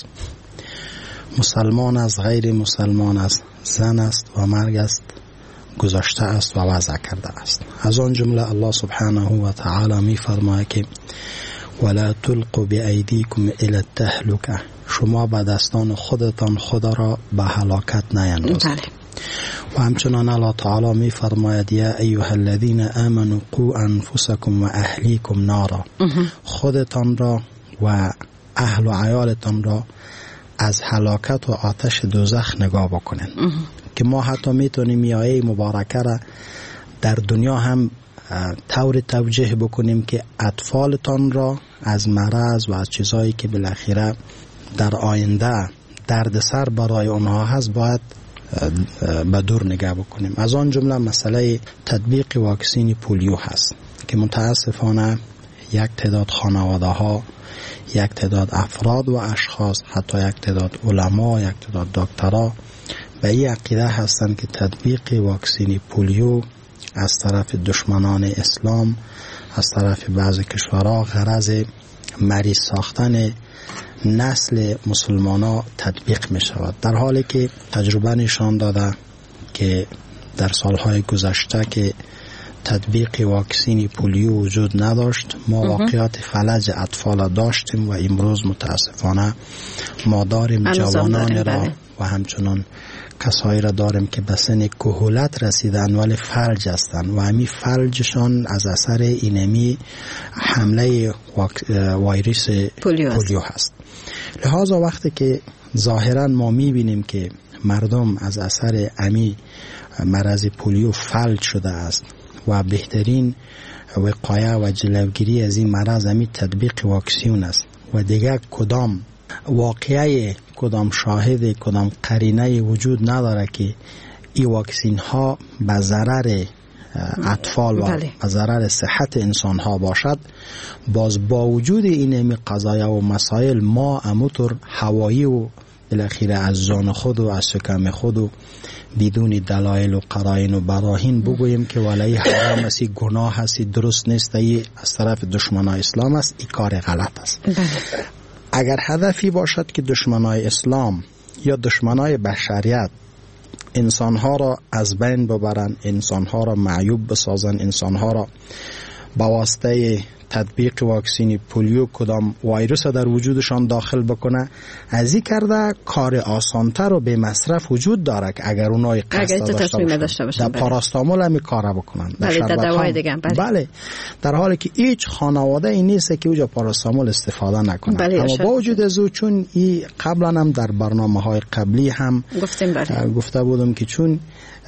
مسلمان است، غیر مسلمان است، زن است و مرد است، گذاشته است و وضع کرده است. از آن جمله الله سبحانه و تعالی می فرماید که ولا تلقوا بأیدیکم الی التهلکه، شما به دستان خودتان خدا را به هلاکت نیندازید. و همچنان الله تعالی می فرماید یا ایها الذین آمنوا قوا انفسکم و اهلیکم نارا، خودتان را و اهل و عیالتان را از هلاکت و آتش دوزخ نگاه بکنین. که ما حتی میتونیم آیه مبارکه را در دنیا هم طور توجیه بکنیم که اطفالتان را از مرض و از چیزایی که بالاخره در آینده دردسر برای آنها هست باید به دور نگاه بکنیم. از آن جمله مسئله تطبیق واکسن پولیو هست که متاسفانه یک تعداد خانواده ها، یک تعداد افراد و اشخاص، حتی یک تعداد علما، یک تعداد دکترها به این عقیده هستند که تطبیق واکسن پولیو از طرف دشمنان اسلام، از طرف بعض کشورها غرض مریض ساختن نسل مسلمانان تطبیق می شود، در حالی که تجربه نشان داده که در سالهای گذشته که تطبیق واکسن پولیو وجود نداشت، ما واقعات فلج اطفال داشتیم و امروز متاسفانه ما داریم جوانان را و همچنان کسایی را داریم که به سن کهولت رسیدن ولی فلج هستند و همین فلجشان از اثر اینمی حمله ویروس پولیو, پولیو هست. لحاظا وقتی که ظاهرا ما میبینیم که مردم از اثر امی مرض پولیو فلج شده است و بهترین وقایه و جلوگیری از این مرض همی تطبیق واکسین است و دیگر کدام واقعه کدام شاهد کدام قرینه وجود نداره که این واکسین ها به ضرر اطفال و به ضرر صحت انسان ها باشد. باز با وجود این قضایا و مسائل ما اموتر هوایی و بالاخره از زان خود و از سکم خود و بدون دلایل و قرائن و براهین بگوییم که ولی حرام است، گناه است، درست نیست، ای از طرف دشمنان اسلام است، این کار غلط است. اگر هدفی باشد که دشمنان اسلام یا دشمنان بشریت انسانها را از بین ببرند، انسانها را معیوب بسازند، انسانها را با واسطه تطبیق واکسین پولیو کدام ویروس در وجودشان داخل بکنه، از این کرده کار آسانتر و به مصرف وجود داره که اگر اونای قصد داشته باشن در پاراستامول هم کار بکنن، بله در دوای دیگه بله. بله در حالی که هیچ خانواده ای نیست که اوجا پاراستامول استفاده نکنه. بله اما با وجود از او چون این قبلا هم در برنامه‌های قبلی هم گفتیم بله. گفته بودم که چون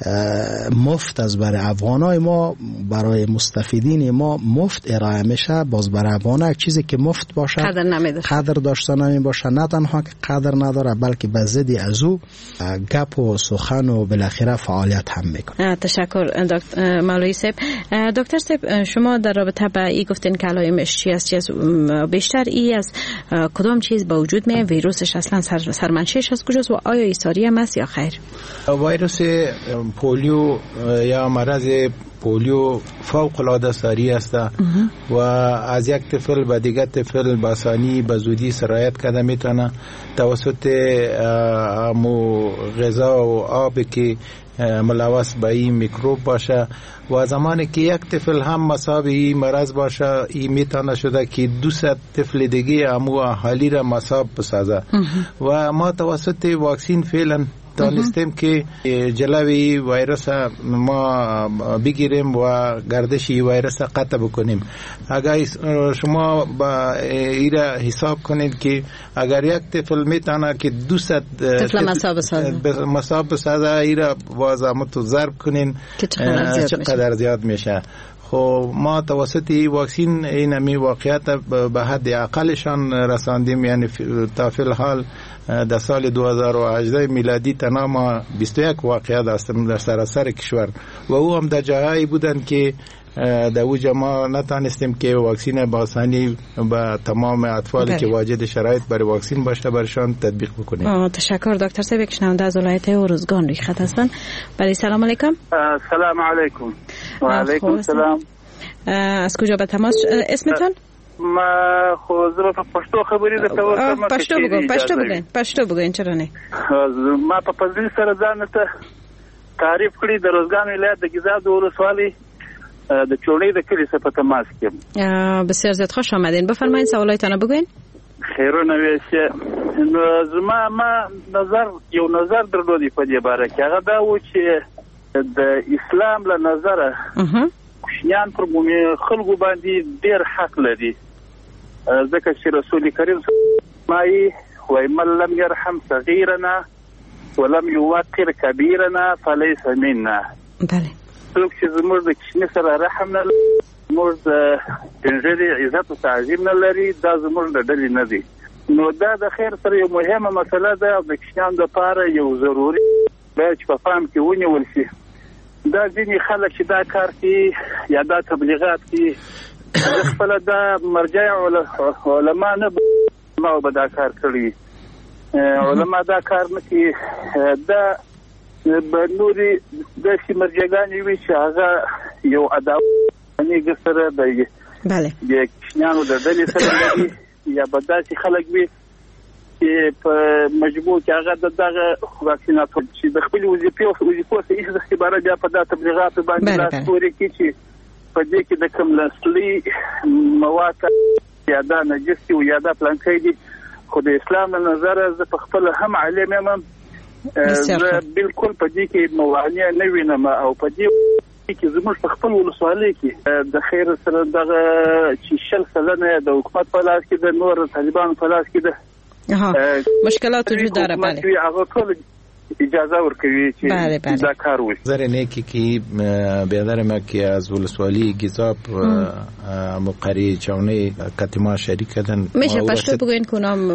مفت از برای افغانای ما برای مستفیدین ما مفت ارائه میشه، باز برای افغانای چیزی که مفت باشه قدر نمیده، قدر داشته نمی باشه، نه تنها که قدر نداره بلکه به ضد از او گپ و سخن و بالاخره فعالیت هم میکنه. تشکر دکتر مولوی صاحب. دکتر صاحب شما در رابطه با این گفتین که علائمش چی است، بیشتر ای از کدام چیز با وجود می ویروسش اصلا سر سرمنشأش از کجاست و آیا ایساری هم است یا خیر؟ ویروس پولیو یا مرض پولیو فوق العاده ساری است و از یک طفل به دیگر طفل به آسانی به زودی سرایت کرده میتونه توسط مو غذا و آب که ملوث به این میکروب باشه و زمانی که یک طفل هم مصاب این مرض باشه این میتونه شده که دویست طفل دیگه امو اهالی را مصاب بسازه و ما توسط واکسین فعلا دانستیم که جلوی ویروس ما بگیریم و گردش ویروس قطع بکنیم. اگر شما با ایرا حساب کنید که اگر یک طفل میتونه که دویست طفل مصاب بسازه مصاب بسازه ایرا وازمتو ضرب کنین چقدر زیاد میشه. خب ما توسط واکسین این می واقعیت به حد اقلشان رساندیم، یعنی تا فی الحال در سال دو هزار و هجده میلادی تنها ما بیست و یک واقعه داشتیم در سراسر کشور و او هم در جاهایی بودن که در اوجا ما نتانستیم که واکسین با آسانی با تمام اطفالی که واجد شرایط برای واکسین باشه برشان تطبیق بکنیم. تشکر دکتر صاحب. یک شنونده از ولایت ارزگان روی خط هستن. بله سلام علیکم. سلام علیکم. و علیکم سلام. از کجا به تماس اسمتون؟ ما خو زه په پښتو خبرې درته وکړم. پښتو وګورئ پښتو وګورئ پښتو وګورئ چیرې نه ما په پزړی سره ځان ته تعریف کړی د روزګان ولایت د گیزاب ولسوالۍ د چوڼۍ د کلی څخه په تماس کې. بسیار زیات خوش آمدین. بفرمایید سوالاتتون بگوین. خیرونه ویشه. نو زما ما نظر یو نظر درلودی په دې باره کې، هغه دا و چې د اسلام له نظره کوشنیان پر خلکو باندې ډېر حق لري، ځکه چې رسول کریم مای وای من لم يرحم صغيرنا ولم يوقر كبيرنا فليس منا. بله څوک چې زموږ د کشنی سره رحم نه لري، زموږ د پنځري عزت او تعظیم نه لري، دا زموږ د ډلې نه دي. نو دا د خیر سره یو مهمه مسله ده او د کشنیان لپاره یو ضروري باید چې په پام کې ونیول شي. دا ځینې خلک چې دا کار کوي یا دا تبلیغات کوي، خپل دا مرجع علما نه ما به دا کار کړی، علما دا کار نه کوي، دا به نورې داسې مرجعګانې وي چې هغه یو عداوت سره د د کشنیانو د ډلې سره لري، یا به داسې خلک وي چې په مجبور کې هغه د دغه واکسیناتو چې د خپل وظیفې او وظیفو څخه هیڅ استفاده بیا په دا تبلیغاتو باندې لاس پورې کوي چې په دې کې د کوم لاسلي مواد یا دا نجس او یا دا پلانکی دي. خو د اسلام له نظره زه په خپل هم عالم یم زه بالکل په دې کې موانع نه وینم او په دې کې زموږ په خپل ولسوالۍ کې د خیر سره دغه چې شل سلنه د حکومت په لاس کې د نور طالبان په لاس کې ده مشکلات وجود داره. بله هغه ټول اجازه ورکوي چې دا کار وشي. نظر اینه که که به نظر من که از ولسوالی گیزاب مقری چونه کتما شریک کردن میشه پشتو بگوین کنم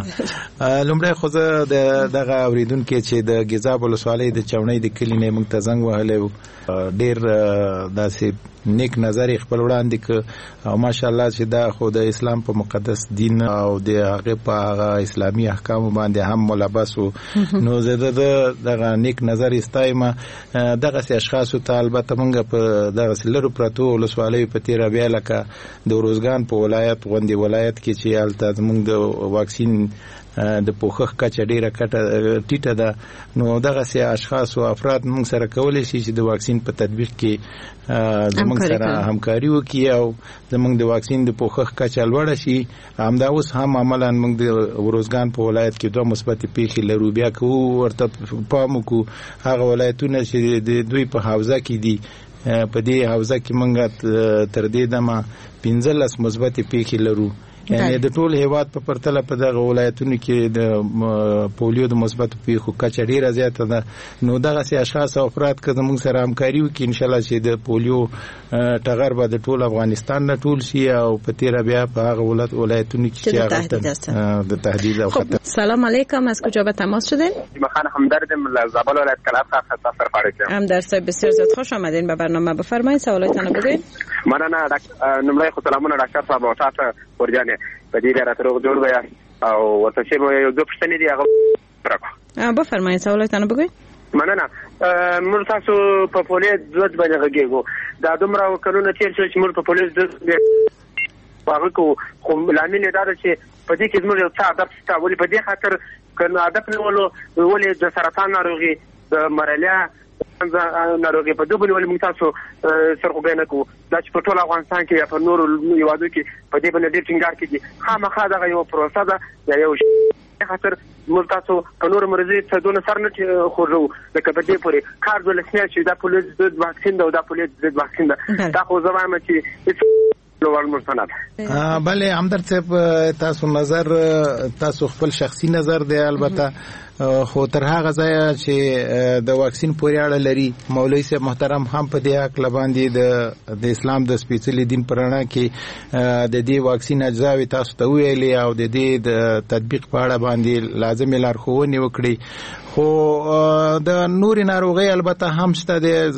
لومړی خو زه دغه اوریدونکو چې د گیزاب ولسوالی د چونه د کلی نه موږ ته زنګ وهلی ډیر داسې نیک نظر خپل وړاندې ک او ماشاءالله چې دا خو د اسلام په مقدس دین او د هغه په هغه اسلامي احکام باندې هم ملبس وو. نو زه دغه نیک نظر استایم دغه سي اشخاص ته البته موږ په دغه لرو پرتو ولسوالۍ په تیر بیا لکه د روزګان په ولایت غوندي ولایت کې چې الته موږ د واکسین د پوخخ کچه ډیره کټه ټیټه ده. نو دغه سي اشخاص او افراد موږ سره کولای شي چې د واکسین په تطبیق کې زموږ سره همکاري وکړي او زموږ د واکسین د پوخخ کچه لوړه شي. همدا اوس هم عملاً موږ د روزګان په ولایت کې دوه مثبت پیښې لرو. بیا کو ورته پام کو هغه ولایتونه چې د دوی په حوزه کې دي په دې حوزه کې موږ تر دې دمه پنځلس مثبت پیښې لرو. یعنی د ټول هیواد په پرتله په دغه ولایتونو کې د پولیو د مثبت پیښو کچه ډیره زیاته ده. نو دغه سي اشخاص او افراد که زموږ سره همکاري وکړي ان شاء الله چې د پولیو ټغر به د ټول افغانستان نه ټول شي او په تیر بیا په هغه ولایتونو کې چې هغه د تهدید او خطر. سلام علیکم، از کجا به تماس شدین؟ من همدردم از زابل ولایت کلات خاص سفر فارکم. همدرد صاحب بسیار زیاد خوش آمدین به برنامه. بفرمایید سوالاتتون رو بگوین. مننه نمره خو سلامونه ډاکټر صاحب او تاسو ورجانه په دې لاره تر جوړ ویا او ورته چې یو دوه پښتنې دی هغه راکو. بفرمایید سوالاتتون رو بگوین. مننه موږ تاسو په پولیس ځد باندې غږیږو دا دومره کلونه تیر شو چې موږ په پولیس ځد هغه کو خو لامل دا چې په دې کې موږ یو څه ادب ستا ولې په دې خاطر کنه ادب نه ولو ولې د سرطان ناروغي د مرالیا ناروغي په دوبل ولې موږ تاسو سرغوبینه کو دا چې په ټول افغانستان کې یا په نورو یوادو کې په دې باندې ډېر ټینګار کیږي. خامخا دا یو پروسه ده یا یو خاطر موږ تاسو په نورو مرزي څه دونه سر نه خوځو لکه په دې پورې کار ولسنیا چې دا پولیس د واکسین دا د پولیس د واکسین دا خو زمام چې بله همدرد صاحب تاسو نظر تاسو خپل شخصي نظر دی البته خو تر هغه ځای چې د واکسین پورې اړه لري مولوي صاحب محترم هم په دې حق لباندې د د اسلام د سپېڅلي دین پرانا کې د دې واکسین اجزاوي تاسو ته ویلي او د دې د تطبیق په اړه باندې لازمي لارښوونې وکړي. خو د نور ناروغي البته هم شته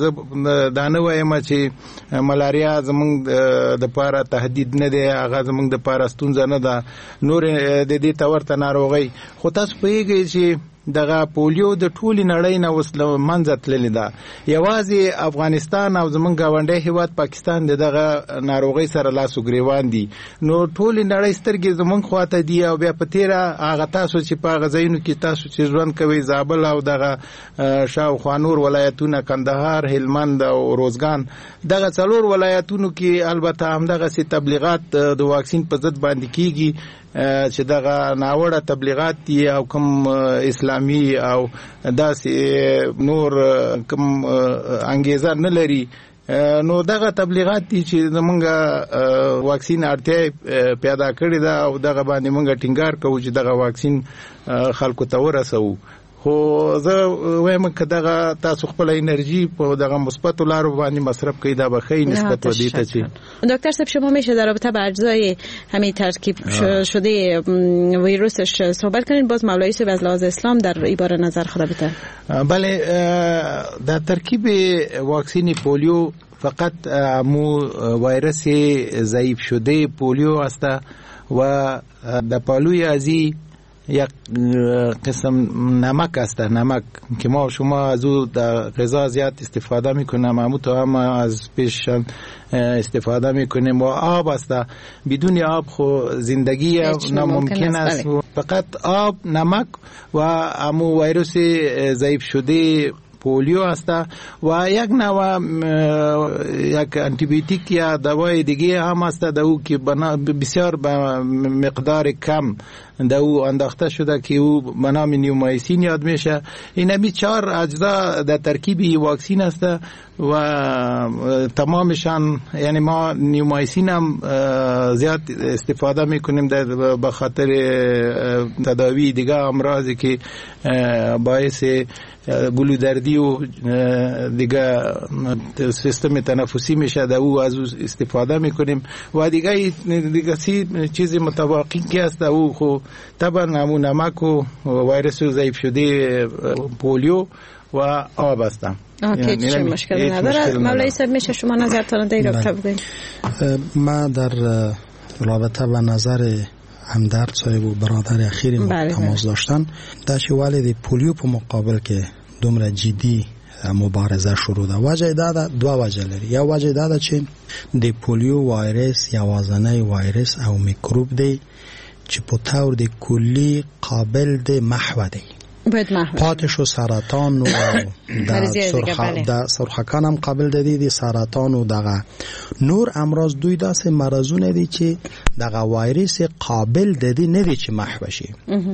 دا نه وایم چې ملاریا زمونږ د پاره تهدید نه دی، هغه زمونږ د پاره ستونزه نه ده، نور د دې تورته ناروغي. خو تاسو پوهیږئ چې دغه پولیو د ټولي نړۍ نه وسله منځ تللی ده. یوازې افغانستان او زمونږ گاونډی هیواد پاکستان دغه ناروغي سره لاس وګریوان دي. نو ټولي نړۍ سترګې زمونږ خواته دي او بیا په تیره هغه تاسو چې په هغه ځایونو کې تاسو چې ژوند کوئ زابل او دغه شاوخوا نور ولایتونه کندهار، هلمند او روزګان، دغه څلور ولایتونو کې البته همدغسې تبلیغات د واکسین په ضد باندې کیږي چې دغه ناوړه تبلیغات دي او کوم اسلامي او داسې نور کوم انګیزه نه لري. نو دغه تبلیغات دي چې زمونږ واکسین اړتیا پیدا کړې ده او دغه باندې مونږ ټینګار کوو چې دغه واکسین خلکو ته ورسوو. خو زه وایم که دغه تاسو خپل انرژی په دغه مثبت لارو باندې مصرف کړئ دا به خیلی نسبت ودی ته چی. دکتر صاحب شما میشه در رابطه با اجزای همین ترکیب شده ویروسش صحبت کنید؟ باز مولوی صاحب از لحاظ اسلام در این باره نظر خود بده. بله، در ترکیب واکسین پولیو فقط مو ویروس ضعیف شده پولیو است و در پالوی ازی یک قسم نمک است، نمک که ما شما از او در غذا زیاد استفاده میکنیم، همون تو هم از پیش استفاده میکنیم و آب است. بدون آب خو زندگی ناممکن است. فقط آب، نمک و همون ویروس ضعیف شده پولیو است و یک نوع یک آنتی بیوتیک یا دوای دیگه هم است دو که بسیار به مقدار کم در او انداخته شده که او به نام نیومایسین یاد میشه. این همی چهار اجزا در ترکیب واکسین است و تمامشان، یعنی ما نیومایسین هم زیاد استفاده میکنیم در به خاطر تداوی دیگه امراضی که باعث گلودردی و دیگه سیستم تنفسی میشه، در او از او استفاده میکنیم. و دیگه دیگه سی چیز متواقعی که است او خو طبعا همون نمک و ویروس ضعیف شده پولیو و آب هستم. اوکی، چه مشکلی نداره. مولوی صاحب میشه شما نظرتون در رابطه بگید؟ ما در رابطه با نظر همدرد صاحب و برادر اخیری ما تماس داشتن داشتی والد پولیو په مقابل که دومره جدی مبارزه شروع ده. وجه داده دو وجه لري. یا وجه داده چې د پولیو وایرس یوازنی وایرس او میکروب دی چې په تور د کلی قابل د محو دی. پاتش و سرطان و در سرخکان هم قابل دادی دی سرطان و دغه نور امراض دوی داسې مرضونه دی چې دغه وایرس قابل دادی ندی چې محو شي.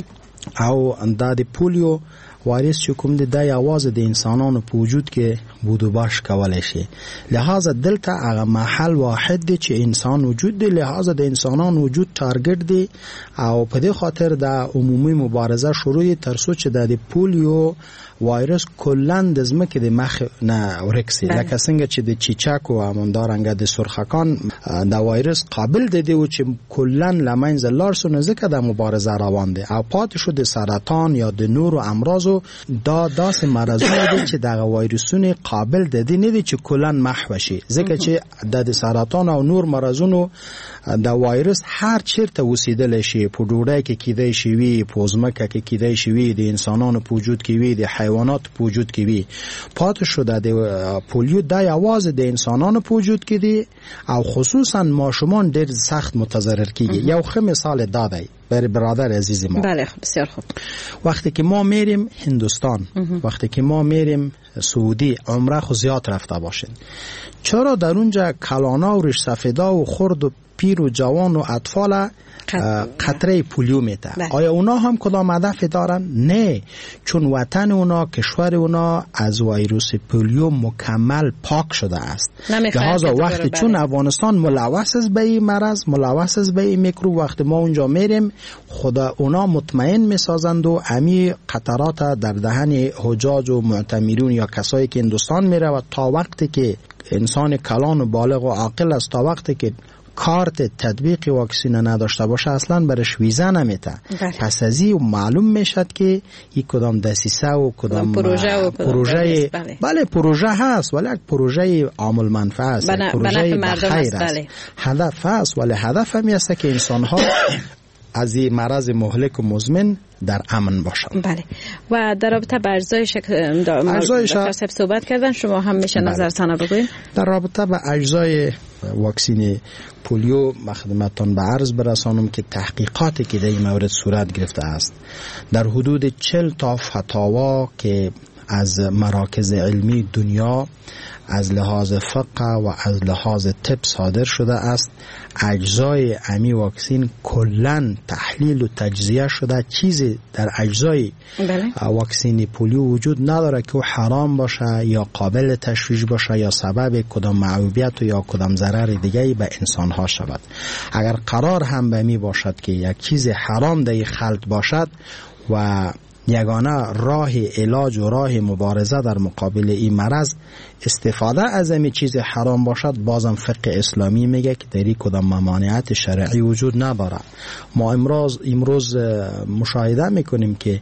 او د پولیو وایرس چې کوم دی د یوازې د انسانانو په وجود کې بود و باش کولای شي. لہذا دلته هغه محل واحد دی چې انسان وجود دی، لہذا د انسانان وجود تارګټ دی او په دې خاطر د عمومي مبارزه شروع تر څو چې د پولیو وایرس کلن د ځمکې د مخ نه ورکسي. لکه څنګه چې د چیچک او همدارنګه د سرخکان د وایرس قابل دی او چې کلن لمنځ لاړ شو، نه ځکه د مبارزه روان دی. او پاتې شو د سرطان یا د نور امراضو دا داسې مرضونه دي چې دغه وایرسونه قابل دي نه دي چې کلن محو شي، ځکه چې د سرطان او نور مرضونو د وایرس هر چیرته وسیدل شي، په ډوډۍ کې کیدای شي وي، په ځمکه کې کیدای شي وي، د انسانانو په وجود کې وي، د حیوانات په وجود کې وي. پاتې شو د پولیو د یوازې د انسانانو په وجود کې دي او خصوصا ماشومان ډېر سخت متضرر کیږي. یو ښه مثال دا دی برای برادر عزیز ما. بله بسیار خوب. وقتی که ما میریم هندوستان، وقتی که ما میریم سعودی، عمره خو زیاد رفته باشین، چرا در اونجا کلانا و ریش سفیدا و خرد و پیر و جوان و اطفال قطره پولیو میته؟ آیا اونا هم کدام هدف دارن؟ نه، چون وطن اونا، کشور اونا از ویروس پولیو مکمل پاک شده است. لحاظا وقتی چون افغانستان ملوث است به این مرض، ملوث است به این میکروب، وقتی ما اونجا میریم خدا اونا مطمئن میسازند و امی قطرات در دهن حجاج و معتمرون یا کسایی که هندوستان میره و تا وقتی که انسان کلان و بالغ و عاقل است، تا وقتی که کارت تطبیق واکسین نداشته باشه اصلا برش ویزا نمیته. پس از این معلوم میشد که یک کدام دسیسه و کدام پروژه و پروژه بله. بله پروژه هست ولی یک پروژه عامل منفعه است، پروژه بخیر است، بله. هدف هست ولی هدف هم است که انسان ها از این مرض مهلک و مزمن در امن باشند. بله. و در رابطه با اجزای شکل دکتر صاحب صحبت کردن، شما هم میشه نظرتان بگوید؟ در رابطه با اجزای واکسین پولیو خدمتتان به عرض برسانم که تحقیقاتی که در این مورد صورت گرفته است در حدود چهل تا فتاوا که از مراکز علمی دنیا از لحاظ فقه و از لحاظ طب صادر شده است، اجزای امی واکسین کلن تحلیل و تجزیه شده، چیزی در اجزای بله. واکسین پولیو وجود نداره که حرام باشه یا قابل تشویش باشه یا سبب کدام معیوبیت یا کدام ضرر دیگه به انسان ها شود. اگر قرار هم به می باشد که یک چیز حرام در خلط باشد و یگانه راه علاج و راه مبارزه در مقابل این مرض استفاده از این چیز حرام باشد، بازم فقه اسلامی میگه که در این کدام ممانعت شرعی وجود نداره. ما امروز امروز مشاهده میکنیم که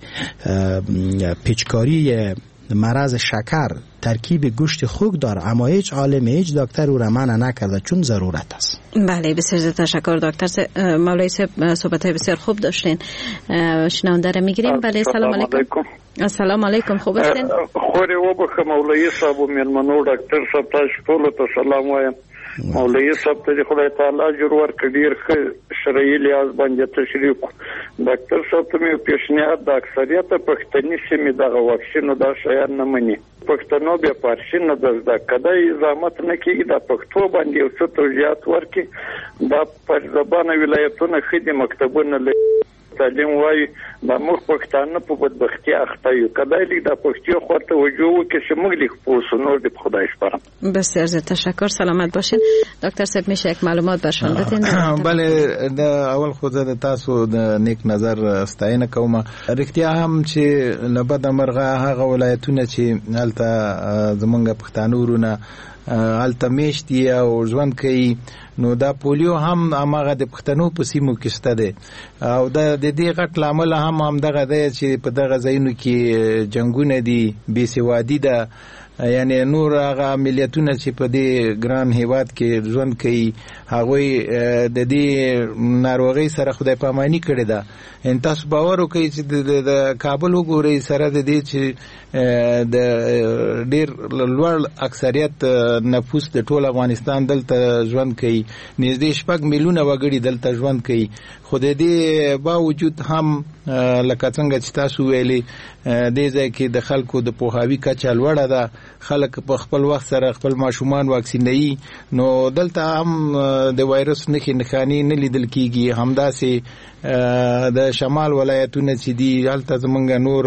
پیچکاری مرض شکر ترکیب گوشت خوک داره، اما هیچ عالم هیچ دکتر او را منع نکرده چون ضرورت است. بله بسیار تشکر دکتر. مولوی صاحب صحبت های بسیار خوب داشتین. شنونده را میگیریم. بله سلام علیکم. السلام علیکم، خوب هستین؟ خوری و بخ مولوی صاحب و میرمنو دکتر صاحب تاسو ټول ته سلام وایم. مولوی صاحب ته خدای تعالی اجر ورکړي، ډیر ښه شرعي لحاظ باندې تشریح. ډاکټر صاحب ته مې پیشنهاد د اکثریت پښتني سیمې دغه واکسین دا شیان نه مني، پښتنو بیا فارسی نه د کدی زحمت نه کیږي د پښتو باندې یو څه توضیحات ورکړي. دا پر زبانه ولایتونه خدي مکتبونه تعلیم وایي د موږ پښتانه په بدبختي اخته یو کدای لیک د پښتو خو توجه وکړي چې موږ لیک پوسو نور د خدای سپارم. بسیار زیاد تشکر. سلامت باشین. دکتر صاحب میشه یک معلومات برشان بدین؟ بله د اول خو زه د تاسو د نیک نظر ستاینه کوم. رښتیا هم چې لبد مرغه هغه ولایتونه چې هلته زمونږ پښتانه ورونه هلته میشتي او ژوند کوي نو دا پولیو هم هغه د پښتنو په سیمو کې شته دی او د دې غټ لامل هم هم دغه دی چې په دغه ځایونو کې جنگونه دي بې سوادي ده یعنی نور هغه ملیتونه چې په دې ګران هیواد کې ژوند کوي هغوی د دې ناروغۍ سره خدای پاماني کړې ده. ان تاسو باور وکړئ چې د کابل وګورئ سره د دې چې د ډېر لوړ اکثریت نفوس د ټول افغانستان دلته ژوند کوي نږدې شپږ میلیونه وګړي دلته ژوند کوي خو د دې باوجود هم لکه څنګه چې تاسو ویلي دې ځای کې د خلکو د پوهاوي کچه لوړه ده خلک په خپل وخت سره خپل ماشومان واکسینوي نو دلته هم د وایرس نښې نښانې نه لیدل کیږي. همداسې د شمال ولایتونه چې دي هلته زمونږ نور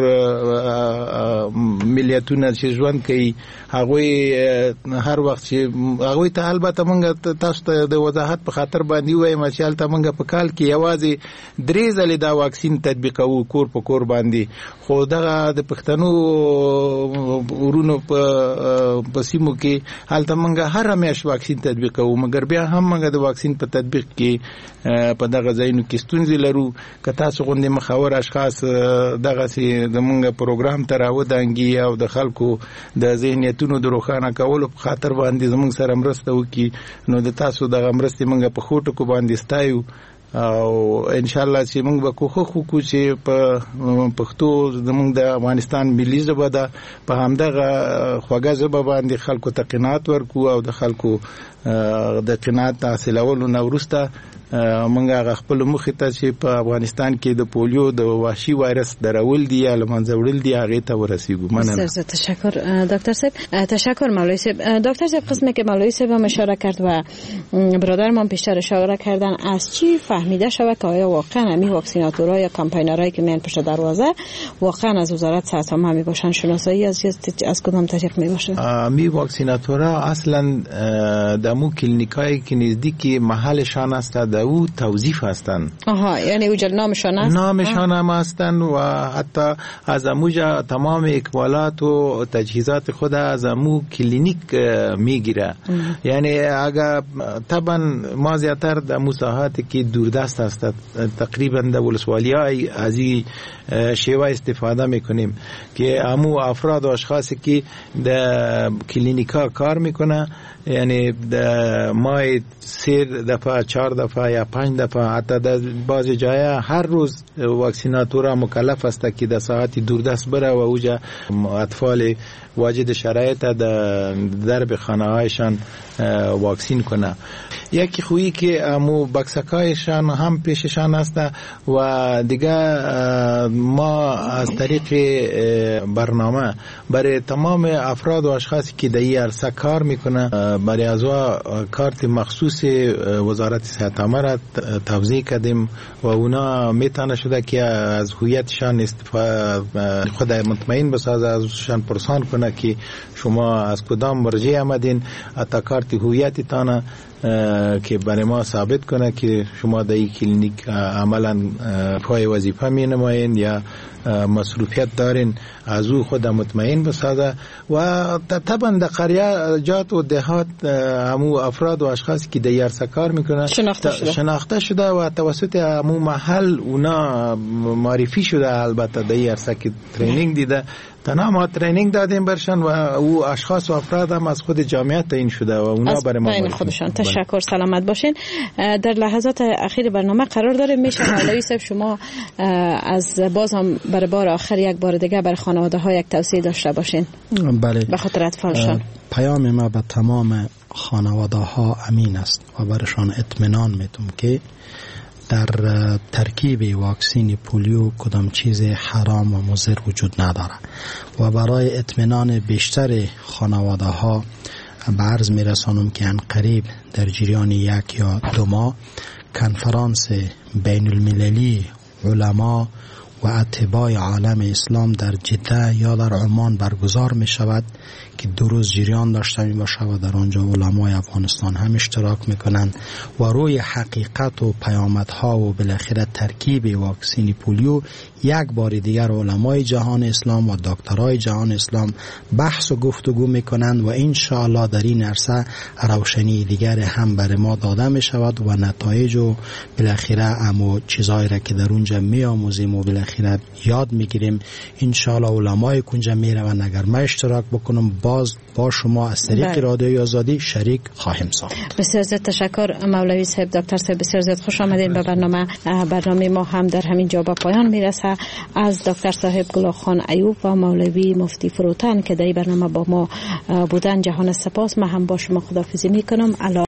ملیتونه چې ژوند کوي هغوی هر وخت چې هغوی ته البته مونږ تاسو ته د وضاحت په خاطر باندې وایم چې هلته مونږ په کال کې یوازې درې ځلې دا واکسین تطبیقوو کور په کور باندې خو دغه د پښتنو ورونو په سیمو کې هلته مونږ هر میاشت واکسین تطبیقوو مګر بیا هم مونږ د واکسین په تطبیق کې په دغه ځایونو کې ستونزې لرو که تاسو غوندې مخاور اشخاص دغسې زمونږ پروګرام ته راودانګي او د خلکو د ذهنیتونو د روښانه کولو په خاطر باندې زمونږ سره مرسته وکړي نو د تاسو دغه مرستې مونږ په ښو ټکو باندې ستایو او ان شاء الله چې موږ به کوښښ وکړو چې په پښتو زموږ د افغانستان ملي ژبه ده په همدغه خوږه ژبه باندې خلکو ته قناعت ورکړو او د خلکو د قناعت حاصلولو نه وروسته موږ هغه خپل مخې ته چې په افغانستان کې د پولیو د وحشي وایرس درول دي یا له منځه وړل دي هغې ته ورسیږو. مننه. تشکر دکتر صاحب. تشکر مولوی صاحب. دکتر صاحب قسمی که مولوی صاحب هم اشاره کرد و برادرمان پیشتر اشاره کردن از چی فهمیده شود که آیا واقعا همین واکسیناتورها یا کمپاینرهایی که میان پشت دروازه واقعا از وزارت صحت عامه می باشن شناسایی از از کدام طریق می باشه؟ می واکسیناتورها اصلا دمو کلینیکایی که نزدیک محلشان است او توظیف هستند. آها یعنی اوجا نامشان است؟ نامشان هم هستند و حتی از اموجا تمام اکمالات و تجهیزات خود از امو کلینیک میگیره. یعنی اگر طبعا ما زیادتر در مساحاتی که دوردست هستند تقریبا در ولسوالی های از این شیوه استفاده میکنیم که امو افراد و اشخاصی که در کلینیکا کار میکنه یعنی در ماه سه دفعه چهار دفعه یا پنج دفعه حتی در بعض جای هر روز واکسیناتورا مکلف است که در ساعتی دوردست بره و اوجا اطفال واجد شرایط در درب خانه هایشان واکسین کنه. یکی خویی که امو بکسکایشان هم پیششان است و دیگه ما از طریق برنامه برای تمام افراد و اشخاصی که در این عرصه کار میکنه برای ازوا کارت مخصوص وزارت صحت عامه را توزیع کردیم و اونا میتونه شده که از هویتشان استفاده خود مطمئن بسازه ازشان پرسان کنه که شما از کدام مرجع آمدین اتا کارت هویتتان که برای ما ثابت کنه که شما در این کلینیک عملا پای وظیفه می نمایین یا مصروفیت دارین از او خود مطمئن بسازه و طبعا در قریه جات و دهات همو افراد و اشخاصی که در عرصه کار میکنن شناخته شده. شناخته شده و توسط همو محل اونا معرفی شده البته در عرصه که ترینینگ دیده تنها ما ترینینگ دادیم برشن و او اشخاص و افراد هم از خود جامعه تعیین شده و اونا برای ما خودشان. تشکر. سلامت باشین. در لحظات اخیر برنامه قرار داریم میشه مولوی صاحب شما از باز هم برای بار آخر یک بار دیگه برای خانواده ها یک توصیه داشته باشین؟ بله. به خاطر اطفالشان. پیام ما به تمام خانواده ها امین است و برشان اطمینان میتونم که در ترکیب واکسین پولیو کدام چیز حرام و مضر وجود نداره و برای اطمینان بیشتر خانواده ها به عرض میرسانم که انقریب در جریان یک یا دو ماه کنفرانس بین المللی علما و اتباع عالم اسلام در جده یا در عمان برگزار می شود که دو روز جریان داشته می باشه و در آنجا علمای افغانستان هم اشتراک می کنند و روی حقیقت و پیامدها و بالاخره ترکیب واکسین پولیو یک بار دیگر علمای جهان اسلام و دکترای جهان اسلام بحث و گفتگو می کنند و ان شاء الله در این عرصه روشنی دیگر هم بر ما داده می شود و نتایج و بالاخره امو چیزایی را که در اونجا می آموزیم و بالاخره یاد می گیریم ان شاء الله علمای کنجا می روند. اگر ما اشتراک بکنم باز با شما از طریق رادیوی آزادی شریک خواهیم ساخت. بسیار زیاد تشکر مولوی صاحب. دکتر صاحب بسیار زیاد خوش آمدین به برنامه. برنامه ما هم در همین جا به پایان میرسه. از دکتر صاحب گلاخان ایوب و مولوی مفتی فروتن که در این برنامه با ما بودن جهان سپاس. من هم با شما خداحافظی میکنم.